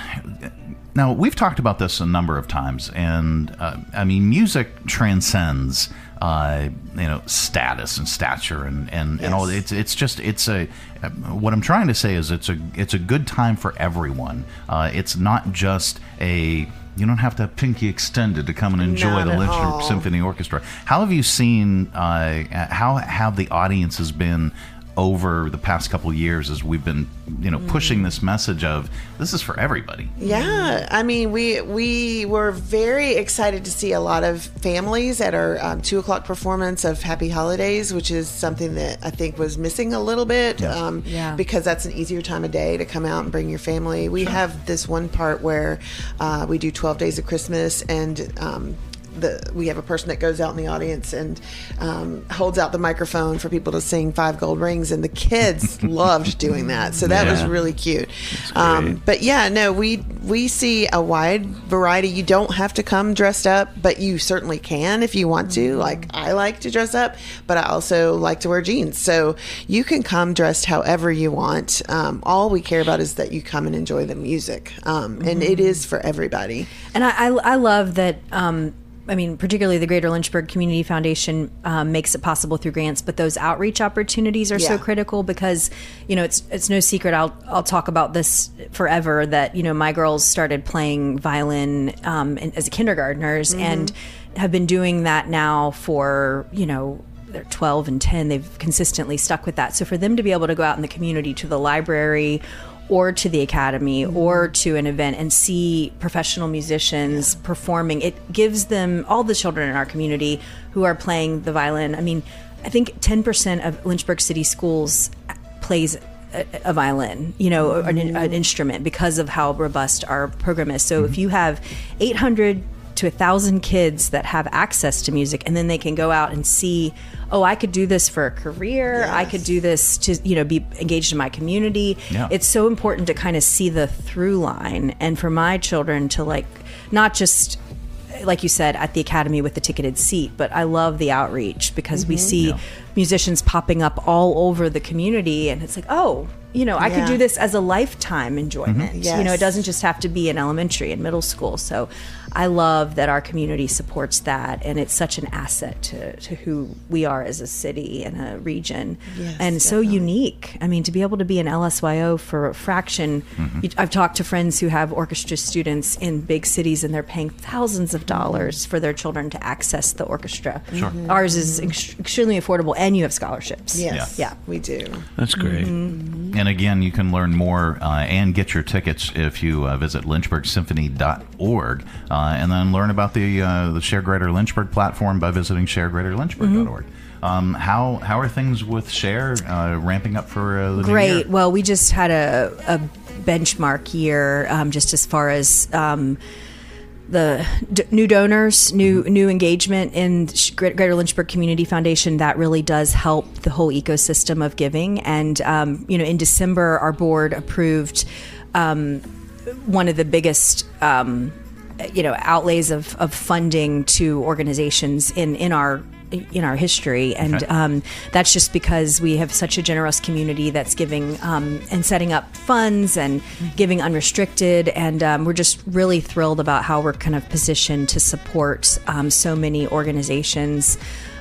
now, we've talked about this a number of times, and uh, I mean, music transcends, uh, you know, status and stature and, and, and all. It's it's just it's a. What I'm trying to say is it's a it's a good time for everyone. Uh, it's not just a. You don't have to have pinky extended to come and enjoy Not the at Lynchburg all. Symphony Orchestra. How have you seen? Uh, how have the audiences been over the past couple of years as we've been, you know, pushing this message of this is for everybody? Yeah, I mean, we we were very excited to see a lot of families at our um, two o'clock performance of Happy Holidays, which is something that I think was missing a little bit, Yeah. um, Yeah. because that's an easier time of day to come out and bring your family. We have this one part where uh, we do twelve Days of Christmas, and um, the we have a person that goes out in the audience and um, holds out the microphone for people to sing Five Gold Rings, and the kids loved doing that. So that was Yeah. really cute. Um, but yeah, no, we we see a wide variety. You don't have to come dressed up, but you certainly can if you want to. Like I like to dress up, but I also like to wear jeans. So you can come dressed however you want. Um, all we care about is that you come and enjoy the music, um, and it is for everybody. And I, I, I love that. Um, I mean, particularly the Greater Lynchburg Community Foundation um, makes it possible through grants, but those outreach opportunities are so Yeah. critical because, you know, it's it's no secret. I'll I'll talk about this forever. That you know, my girls started playing violin um, in, as kindergartners and have been doing that now for you know. They're twelve and ten. They've consistently stuck with that. So for them to be able to go out in the community to the library or to the academy or to an event and see professional musicians performing, it gives them, all the children in our community who are playing the violin. I mean, I think ten percent of Lynchburg City schools plays a, a violin, you know, an, an instrument because of how robust our program is. So if you have eight hundred to a thousand kids that have access to music, and then they can go out and see, oh, I could do this for a career. I could do this to, you know, be engaged in my community. Yeah. It's so important to kind of see the through line, and for my children to like, not just like you said at the academy with the ticketed seat, but I love the outreach because we Mhm. see Yeah. musicians popping up all over the community, and it's like, oh, you know, I Yeah. could do this as a lifetime enjoyment. Mhm. Yes. You know, it doesn't just have to be in elementary and middle school. So I love that our community supports that, and it's such an asset to, to who we are as a city and a region. Yes, and so unique. I mean, to be able to be an L S Y O for a fraction, Mhm. you, I've talked to friends who have orchestra students in big cities, and they're paying thousands of dollars for their children to access the orchestra. Sure. Mhm. Ours is ex- extremely affordable, and you have scholarships. Yes, Yeah. we do. That's great. Mhm. And again, you can learn more uh, and get your tickets if you uh, visit lynchburg symphony dot org, uh, and then learn about the uh, the Share Greater Lynchburg platform by visiting share greater lynchburg dot org. Um, how how are things with Share uh, ramping up for uh, the new Great. year? Well, we just had a, a benchmark year, um, just as far as um, the d- new donors, new new engagement in Sh- Greater Lynchburg Community Foundation. That really does help the whole ecosystem of giving. And um, you know, in December, our board approved um, one of the biggest. Um, you know, outlays of, of funding to organizations in, in our in our history, and Okay. um, that's just because we have such a generous community that's giving um, and setting up funds and giving unrestricted, and um, we're just really thrilled about how we're kind of positioned to support um, so many organizations,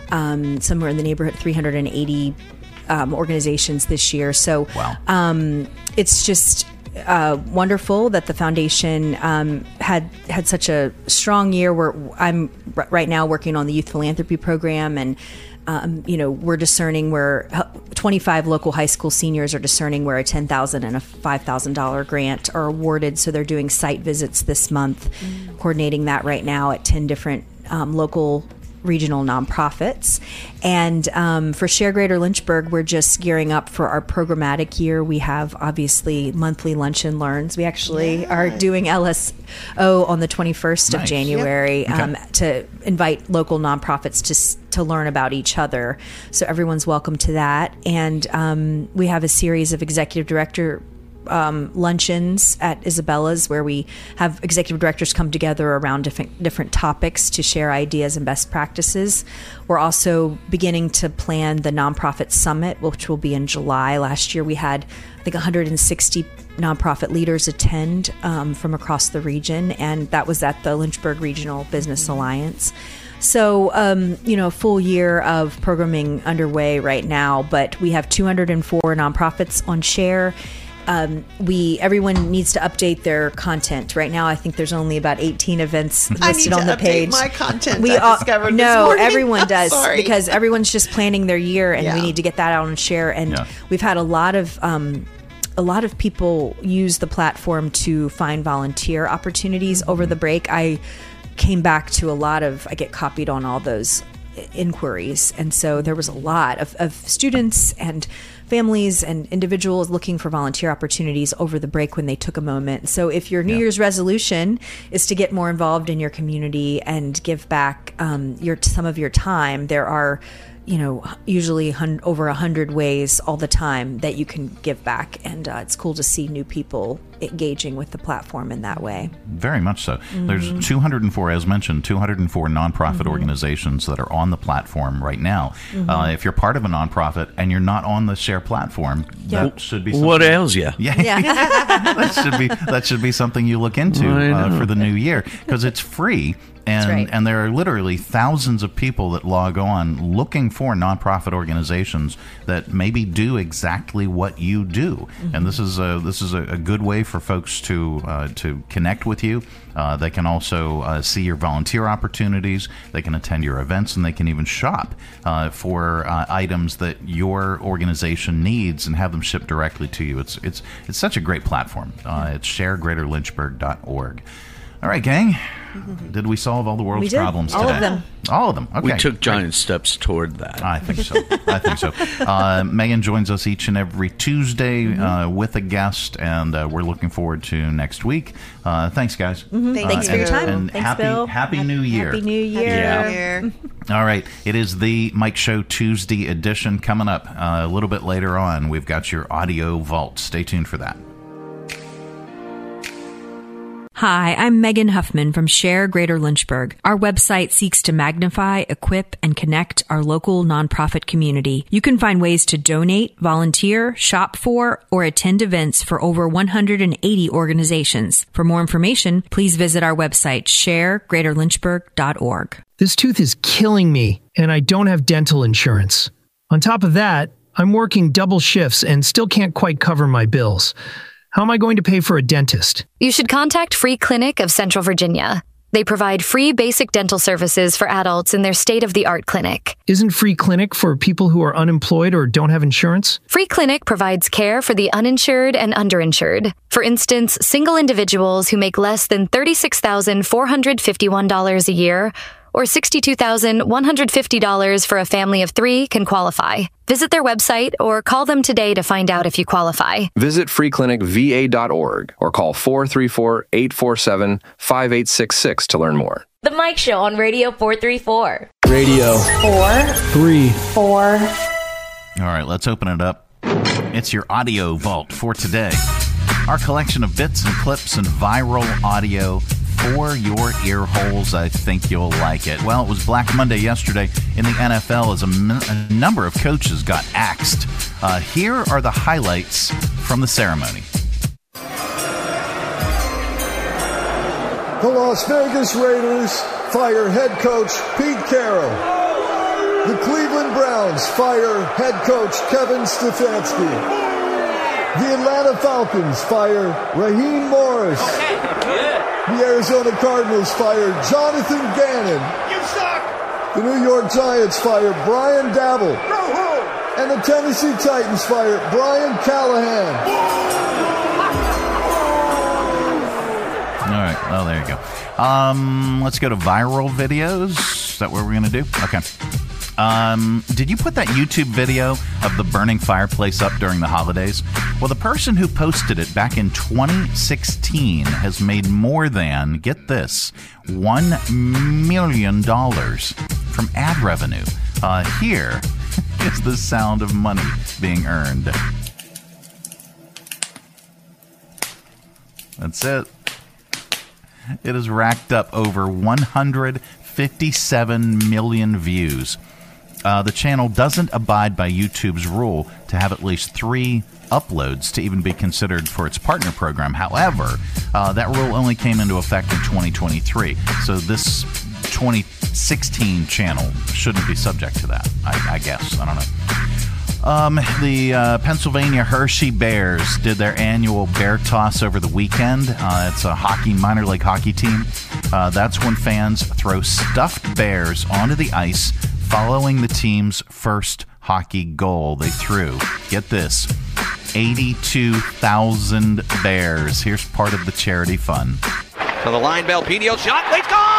um, somewhere in the neighborhood three hundred eighty um, organizations this year. So wow. um, it's just uh, wonderful that the foundation um, had had such a strong year. Where I'm r- right now working on the youth philanthropy program, and um, you know, we're discerning where twenty-five local high school seniors are discerning where a ten thousand dollars and a five thousand dollars grant are awarded. So they're doing site visits this month, coordinating that right now at ten different um, local regional nonprofits. And um, for Share Greater Lynchburg, we're just gearing up for our programmatic year. We have obviously monthly lunch and learns. We actually are doing L S O on the twenty-first of Nice. January Yep. Okay. um, to invite local nonprofits to s- to learn about each other. So everyone's welcome to that. And um, we have a series of executive director um, luncheons at Isabella's, where we have executive directors come together around different different topics to share ideas and best practices. We're also beginning to plan the nonprofit summit, which will be in July. Last year we had, I think, one hundred sixty nonprofit leaders attend um, from across the region, and that was at the Lynchburg Regional Business Alliance. So, um, you know, a full year of programming underway right now, but we have two hundred four nonprofits on Share. Um, we everyone needs to update their content. Right now, I think there's only about eighteen events I listed need to on the update page. my content, We I all, discovered this no, morning. everyone I'm does sorry. because everyone's just planning their year, and we Yeah. need to get that out on Share. And Yeah. we've had a lot of. Um, a lot of people use the platform to find volunteer opportunities over the break. I came back to a lot of, I get copied on all those inquiries. And so there was a lot of, of students and families and individuals looking for volunteer opportunities over the break when they took a moment. So if your New Year's resolution is to get more involved in your community and give back um, your some of your time, there are, you know, usually hun- over a hundred ways all the time that you can give back. And uh, it's cool to see new people engaging with the platform in that way. Very much so. Mhm. There's two hundred four, as mentioned, two hundred four nonprofit Mhm. organizations that are on the platform right now. Mhm. Uh, if you're part of a nonprofit and you're not on the Share platform, Yep. that should be What something- ails ya? Yeah, that should be that should be something you look into I uh, know. for the new year, because it's free. And, That's right. and there are literally thousands of people that log on looking for nonprofit organizations that maybe do exactly what you do. Mhm. And this is a, this is a, a good way for folks to uh, to connect with you. Uh, they can also uh, see your volunteer opportunities. They can attend your events, and they can even shop uh, for uh, items that your organization needs and have them shipped directly to you. It's it's it's such a great platform. Uh, it's share greater lynchburg dot org. All right, gang. Did we solve all the world's We did. problems All today? of them. All of them. Okay. We took giant steps toward that. I think so. I think so. Uh, Megan joins us each and every Tuesday Mm-hmm. uh, with a guest, and uh, we're looking forward to next week. Uh, thanks, guys. Mhm. Uh, Thanks for your and- time. And Thanks, happy, Bill. Happy New Year. Happy New Year. Yeah. All right. It is the Mike Show Tuesday edition coming up uh, a little bit later on. We've got your audio vault. Stay tuned for that. Hi, I'm Megan Huffman from Share Greater Lynchburg. Our website seeks to magnify, equip, and connect our local nonprofit community. You can find ways to donate, volunteer, shop for, or attend events for over one hundred eighty organizations. For more information, please visit our website, share greater lynchburg dot org. This tooth is killing me, and I don't have dental insurance. On top of that, I'm working double shifts and still can't quite cover my bills. How am I going to pay for a dentist? You should contact Free Clinic of Central Virginia. They provide free basic dental services for adults in their state-of-the-art clinic. Isn't Free Clinic for people who are unemployed or don't have insurance? Free Clinic provides care for the uninsured and underinsured. For instance, single individuals who make less than thirty-six thousand four hundred fifty-one dollars a year or sixty-two thousand one hundred fifty dollars for a family of three can qualify. Visit their website or call them today to find out if you qualify. Visit free clinic v a dot org or call four three four, eight four seven, five eight six six to learn more. The Mike Show on Radio four thirty-four. Radio four, three, four. All right, let's open it up. It's your audio vault for today. Our collection of bits and clips and viral audio for your ear holes. I think you'll like it. Well, it was Black Monday yesterday in the N F L as a, m- a number of coaches got axed. Uh, here are the highlights from the ceremony. The Las Vegas Raiders fire head coach Pete Carroll. The Cleveland Browns fire head coach Kevin Stefanski. The Atlanta Falcons fire Raheem Morris. The Arizona Cardinals fire Jonathan Gannon. You suck! The New York Giants fire Brian Dabble. And the Tennessee Titans fire Brian Callahan. All right, well, there you go. Um, let's go to viral videos. Is that what we're going to do? Okay. Um, did you put that YouTube video of the burning fireplace up during the holidays? Well, the person who posted it back in twenty sixteen has made more than, get this, one million dollars from ad revenue. Uh, here is the sound of money being earned. That's it. It has racked up over one hundred fifty-seven million views. Uh, the channel doesn't abide by YouTube's rule to have at least three uploads to even be considered for its partner program. However, uh, that rule only came into effect in twenty twenty-three, so this twenty sixteen channel shouldn't be subject to that, I, I guess. I don't know. Um, the uh, Pennsylvania Hershey Bears did their annual bear toss over the weekend. Uh, it's a hockey minor league hockey team. Uh, that's when fans throw stuffed bears onto the ice following the team's first hockey goal they threw. Get this, eighty-two thousand bears. Here's part of the charity fund. To the line, Belpino shot, they score!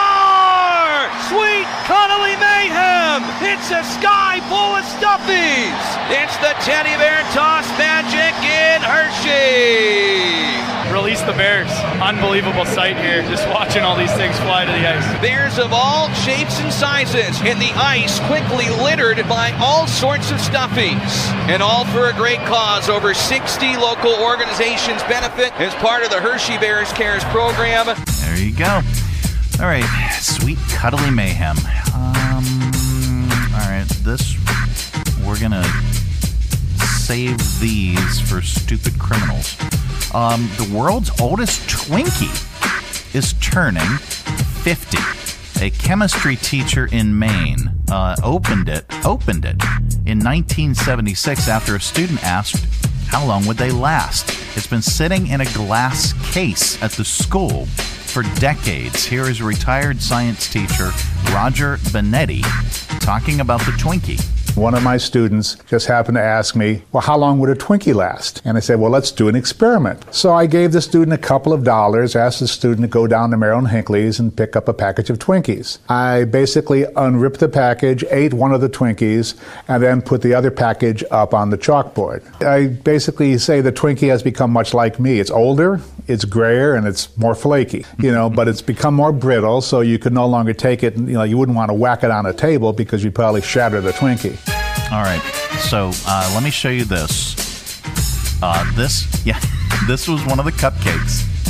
Sweet cuddly mayhem! It's a sky full of stuffies! It's the teddy bear toss magic in Hershey! Release the bears. Unbelievable sight here, just watching all these things fly to the ice. Bears of all shapes and sizes, and the ice quickly littered by all sorts of stuffies. And all for a great cause. Over sixty local organizations benefit as part of the Hershey Bears Cares program. There you go. All right, sweet cuddly mayhem. Um, all right, this, we're going to save these for stupid criminals. Um, the world's oldest Twinkie is turning fifty. A chemistry teacher in Maine uh, opened it, opened it in nineteen seventy-six after a student asked how long would they last. It's been sitting in a glass case at the school for decades. Here is retired science teacher Roger Benetti talking about the Twinkie. One of my students just happened to ask me, well, how long would a Twinkie last? And I said, well, let's do an experiment. So I gave the student a couple of dollars, asked the student to go down to Maryland Hinckley's and pick up a package of Twinkies. I basically unripped the package, ate one of the Twinkies, and then put the other package up on the chalkboard. I basically say the Twinkie has become much like me. It's older, it's grayer, and it's more flaky, you know, but it's become more brittle, so you could no longer take it, you know, you wouldn't want to whack it on a table because you'd probably shatter the Twinkie. All right, so uh, let me show you this. Uh, this, yeah, this was one of the cupcakes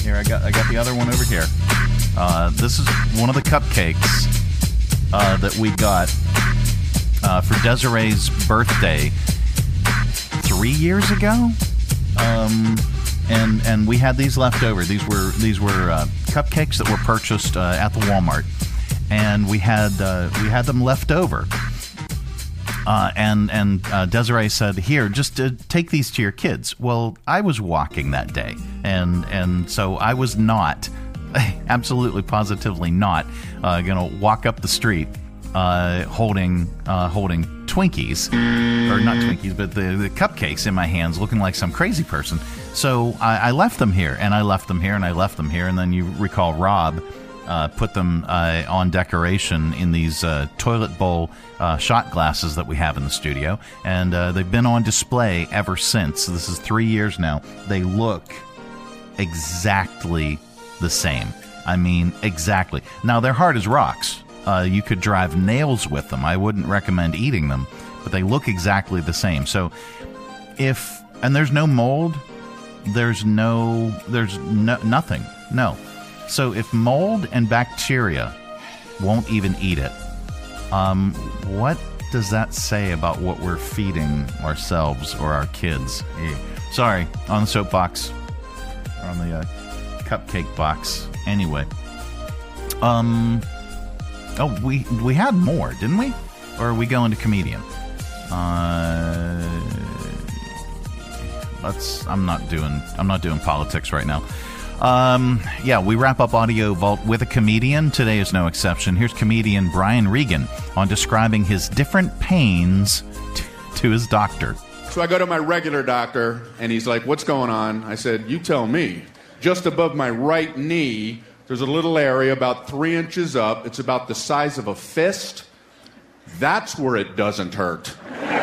Here, I got I got the other one over here. Uh, this is one of the cupcakes uh, that we got uh, for Desiree's birthday three years ago. Um, and and we had these left over. These were these were uh, cupcakes that were purchased uh, at the Walmart, and we had uh, we had them left over. Uh, and and uh, Desiree said, "Here, just uh, take these to your kids." Well, I was walking that day, and and so I was not, absolutely positively not, uh, going to walk up the street uh, holding uh, holding Twinkies, or not Twinkies, but the, the cupcakes in my hands, looking like some crazy person. So I, I left them here, and I left them here, and I left them here, and then you recall Rob Uh, put them uh, on decoration in these uh, toilet bowl uh, shot glasses that we have in the studio. And uh, they've been on display ever since. This is three years now. They look exactly the same. I mean, exactly. Now, they're hard as rocks. Uh, you could drive nails with them. I wouldn't recommend eating them, but they look exactly the same. So if, and there's no mold, there's no, there's no, nothing. No. So if mold and bacteria won't even eat it, um, what does that say about what we're feeding ourselves or our kids? Sorry, on the soapbox, or on the uh, cupcake box. Anyway, um, oh, we we had more, didn't we? Or are we going to comedian? Uh, let's. I'm not doing. I'm not doing politics right now. Um, yeah, we wrap up Audio Vault with a comedian. Today is no exception. Here's comedian Brian Regan on describing his different pains t- to his doctor. So I go to my regular doctor, and he's like, "What's going on?" I said, "You tell me." Just above my right knee, there's a little area about three inches up. It's about the size of a fist. That's where it doesn't hurt.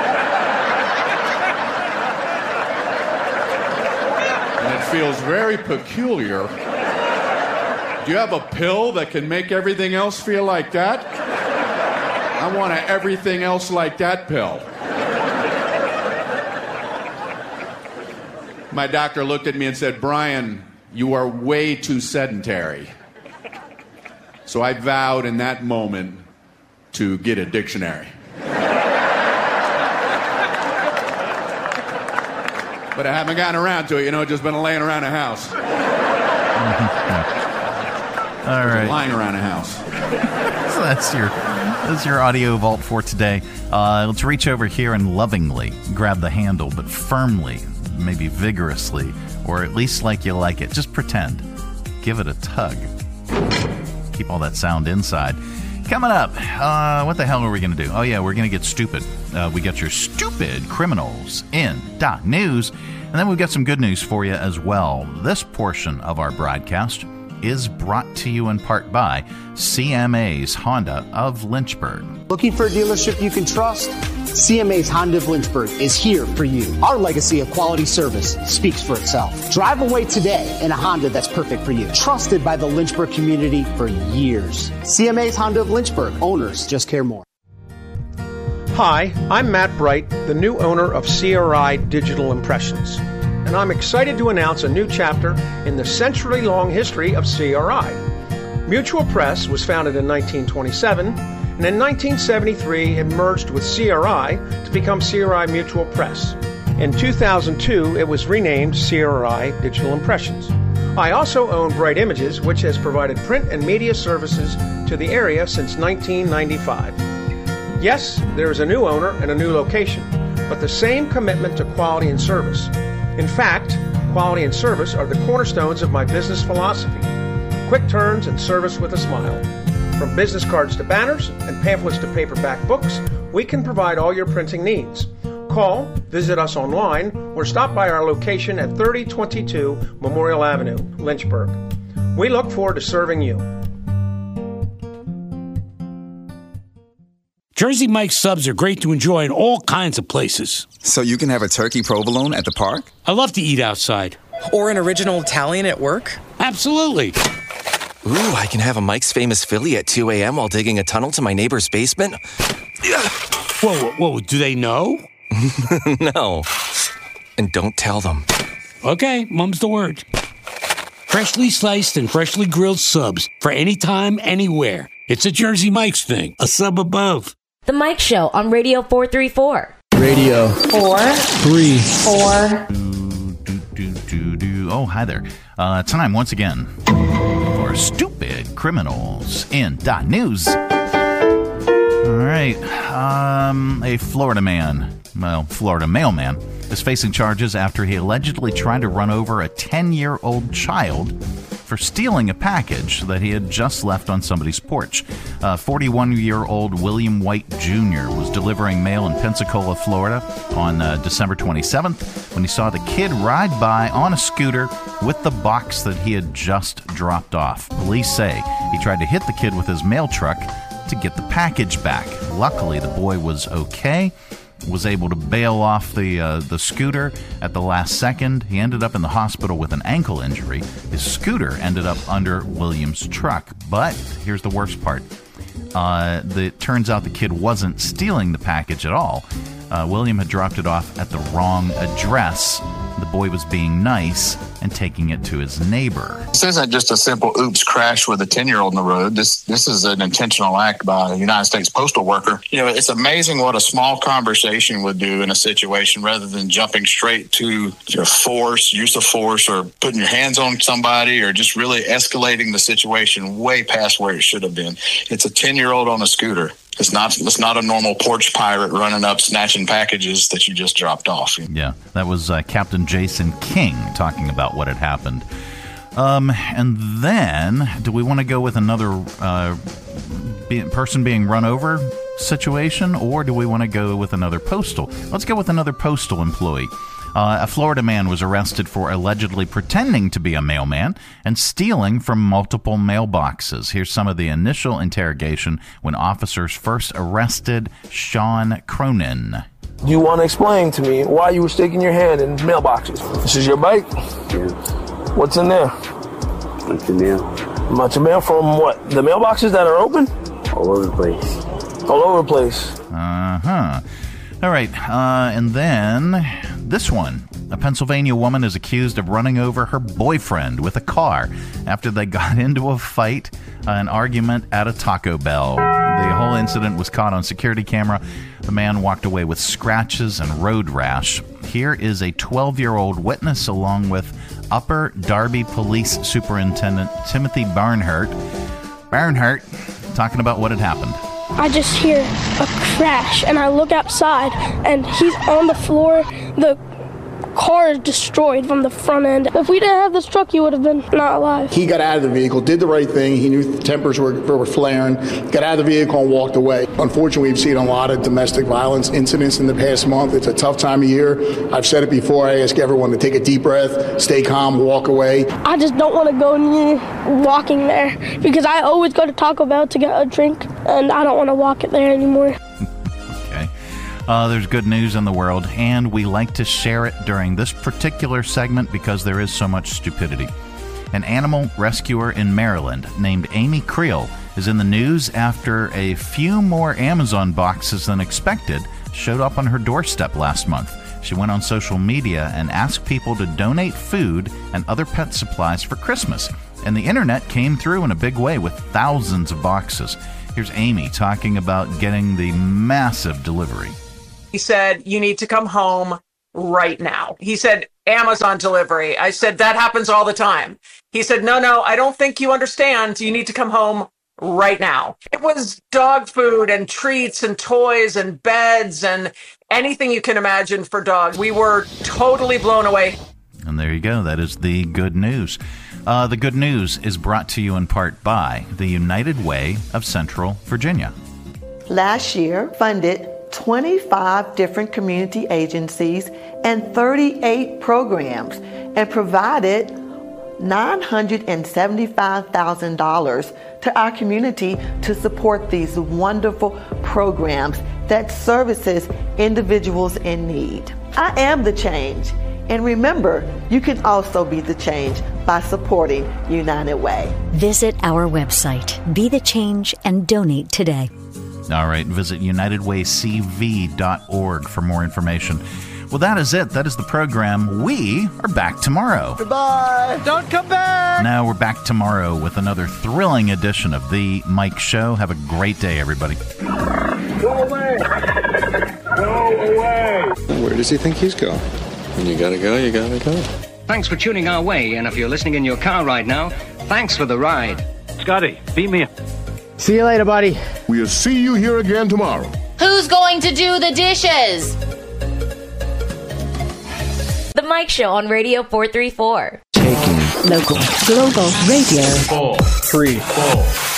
And it feels very peculiar. Do you have a pill that can make everything else feel like that? I want an everything else like that pill. My doctor looked at me and said, "Brian, you are way too sedentary." So I vowed in that moment to get a dictionary. But I haven't gotten around to it, you know, just been laying around a house. All right. Lying around a house. So that's your that's your Audio Vault for today. Uh, let's reach over here and lovingly grab the handle, but firmly, maybe vigorously, or at least like you like it. Just pretend. Give it a tug. Keep all that sound inside. Coming up, uh, what the hell are we going to do? Oh, yeah, we're going to get stupid. Uh, we got your stupid criminals in dot news, and then we've got some good news for you as well. This portion of our broadcast is brought to you in part by C M A's Honda of Lynchburg. Looking for a dealership you can trust? C M A's Honda of Lynchburg is here for you. Our legacy of quality service speaks for itself. Drive away today in a Honda that's perfect for you. Trusted by the Lynchburg community for years. C M A's Honda of Lynchburg. Owners just care more. Hi, I'm Matt Bright, the new owner of C R I Digital Impressions. And I'm excited to announce a new chapter in the century-long history of C R I. Mutual Press was founded in nineteen twenty-seven, and in nineteen seventy-three it merged with C R I to become C R I Mutual Press. In two thousand two, it was renamed C R I Digital Impressions. I also own Bright Images, which has provided print and media services to the area since nineteen ninety-five. Yes, there is a new owner and a new location, but the same commitment to quality and service. In fact, quality and service are the cornerstones of my business philosophy. Quick turns and service with a smile. From business cards to banners and pamphlets to paperback books, we can provide all your printing needs. Call, visit us online, or stop by our location at thirty twenty-two Memorial Avenue, Lynchburg. We look forward to serving you. Jersey Mike's subs are great to enjoy in all kinds of places. So you can have a turkey provolone at the park? I love to eat outside. Or an original Italian at work? Absolutely. Ooh, I can have a Mike's Famous Philly at two a.m. while digging a tunnel to my neighbor's basement? Whoa, whoa, whoa, do they know? No. And don't tell them. Okay, mum's the word. Freshly sliced and freshly grilled subs for any time, anywhere. It's a Jersey Mike's thing, a sub above. The Mike Show on Radio four thirty-four. Radio. Four. Three. Four. Do, do, do, do. Oh, hi there. Uh, time once again for Stupid Criminals in Dot News. All right. Um, a Florida man, well, Florida mailman, is facing charges after he allegedly tried to run over a ten-year-old child for stealing a package that he had just left on somebody's porch. Uh, forty-one-year-old William White Junior was delivering mail in Pensacola, Florida on uh, December twenty-seventh when he saw the kid ride by on a scooter with the box that he had just dropped off. Police say he tried to hit the kid with his mail truck to get the package back. Luckily, the boy was okay, was able to bail off the uh, the scooter at the last second. He ended up in the hospital with an ankle injury. His scooter ended up under William's truck. But here's the worst part. Uh, the, it turns out the kid wasn't stealing the package at all. Uh, William had dropped it off at the wrong address. The boy was being nice and taking it to his neighbor. This isn't just a simple oops crash with a ten-year-old on the road. This this is an intentional act by a United States postal worker. You know, it's amazing what a small conversation would do in a situation rather than jumping straight to your force, use of force, or putting your hands on somebody, or just really escalating the situation way past where it should have been. It's a ten-year-old on a scooter. It's not it's not a normal porch pirate running up snatching packages that you just dropped off. Yeah, that was uh, Captain Jason King talking about what had happened. Um, and then, do we want to go with another uh, be, person being run over situation, or do we want to go with another postal? Let's go with another postal employee. Uh, a Florida man was arrested for allegedly pretending to be a mailman and stealing from multiple mailboxes. Here's some of the initial interrogation when officers first arrested Sean Cronin. Do you want to explain to me why you were sticking your hand in mailboxes? This is your bike? Yeah. What's in there? Bunch of mail. Bunch of mail from what? The mailboxes that are open? All over the place. All over the place. Uh-huh. All right, uh, and then this one. A Pennsylvania woman is accused of running over her boyfriend with a car after they got into a fight, uh, an argument at a Taco Bell. The whole incident was caught on security camera. The man walked away with scratches and road rash. Here is a twelve-year-old witness along with Upper Darby Police Superintendent Timothy Barnhart. Barnhart talking about what had happened. I just hear a crash, and I look outside, and he's on the floor. The car is destroyed from the front end. If we didn't have this truck, he would have been not alive. He got out of the vehicle, did the right thing. He knew the tempers were, were flaring, got out of the vehicle and walked away. Unfortunately, we've seen a lot of domestic violence incidents in the past month. It's a tough time of year. I've said it before. I ask everyone to take a deep breath, stay calm, walk away. I just don't want to go near walking there because I always go to Taco Bell to get a drink, and I don't want to walk it there anymore. Uh, there's good news in the world, and we like to share it during this particular segment because there is so much stupidity. An animal rescuer in Maryland named Amy Creel is in the news after a few more Amazon boxes than expected showed up on her doorstep last month. She went on social media and asked people to donate food and other pet supplies for Christmas, and the internet came through in a big way with thousands of boxes. Here's Amy talking about getting the massive delivery. He said, you need to come home right now. He said, Amazon delivery. I said, that happens all the time. He said, no, no, I don't think you understand. You need to come home right now. It was dog food and treats and toys and beds and anything you can imagine for dogs. We were totally blown away. And there you go. That is the good news. Uh, the good news is brought to you in part by the United Way of Central Virginia. Last year, funded twenty-five different community agencies and thirty-eight programs and provided nine hundred seventy-five thousand dollars to our community to support these wonderful programs that services individuals in need. I am the change. And remember, you can also be the change by supporting United Way. Visit our website, Be the Change, and donate today. All right, visit united way c v dot org for more information. Well, that is it. That is the program. We are back tomorrow. Goodbye. Don't come back. Now we're back tomorrow with another thrilling edition of The Mike Show. Have a great day, everybody. Go away. Go away. Where does he think he's going? When you gotta go, you gotta go. Thanks for tuning our way, and if you're listening in your car right now, thanks for the ride. Scotty, beat me up. See you later, buddy. We'll see you here again tomorrow. Who's going to do the dishes? The Mike Show on Radio four thirty-four. Taking local, global radio. Four, three, four.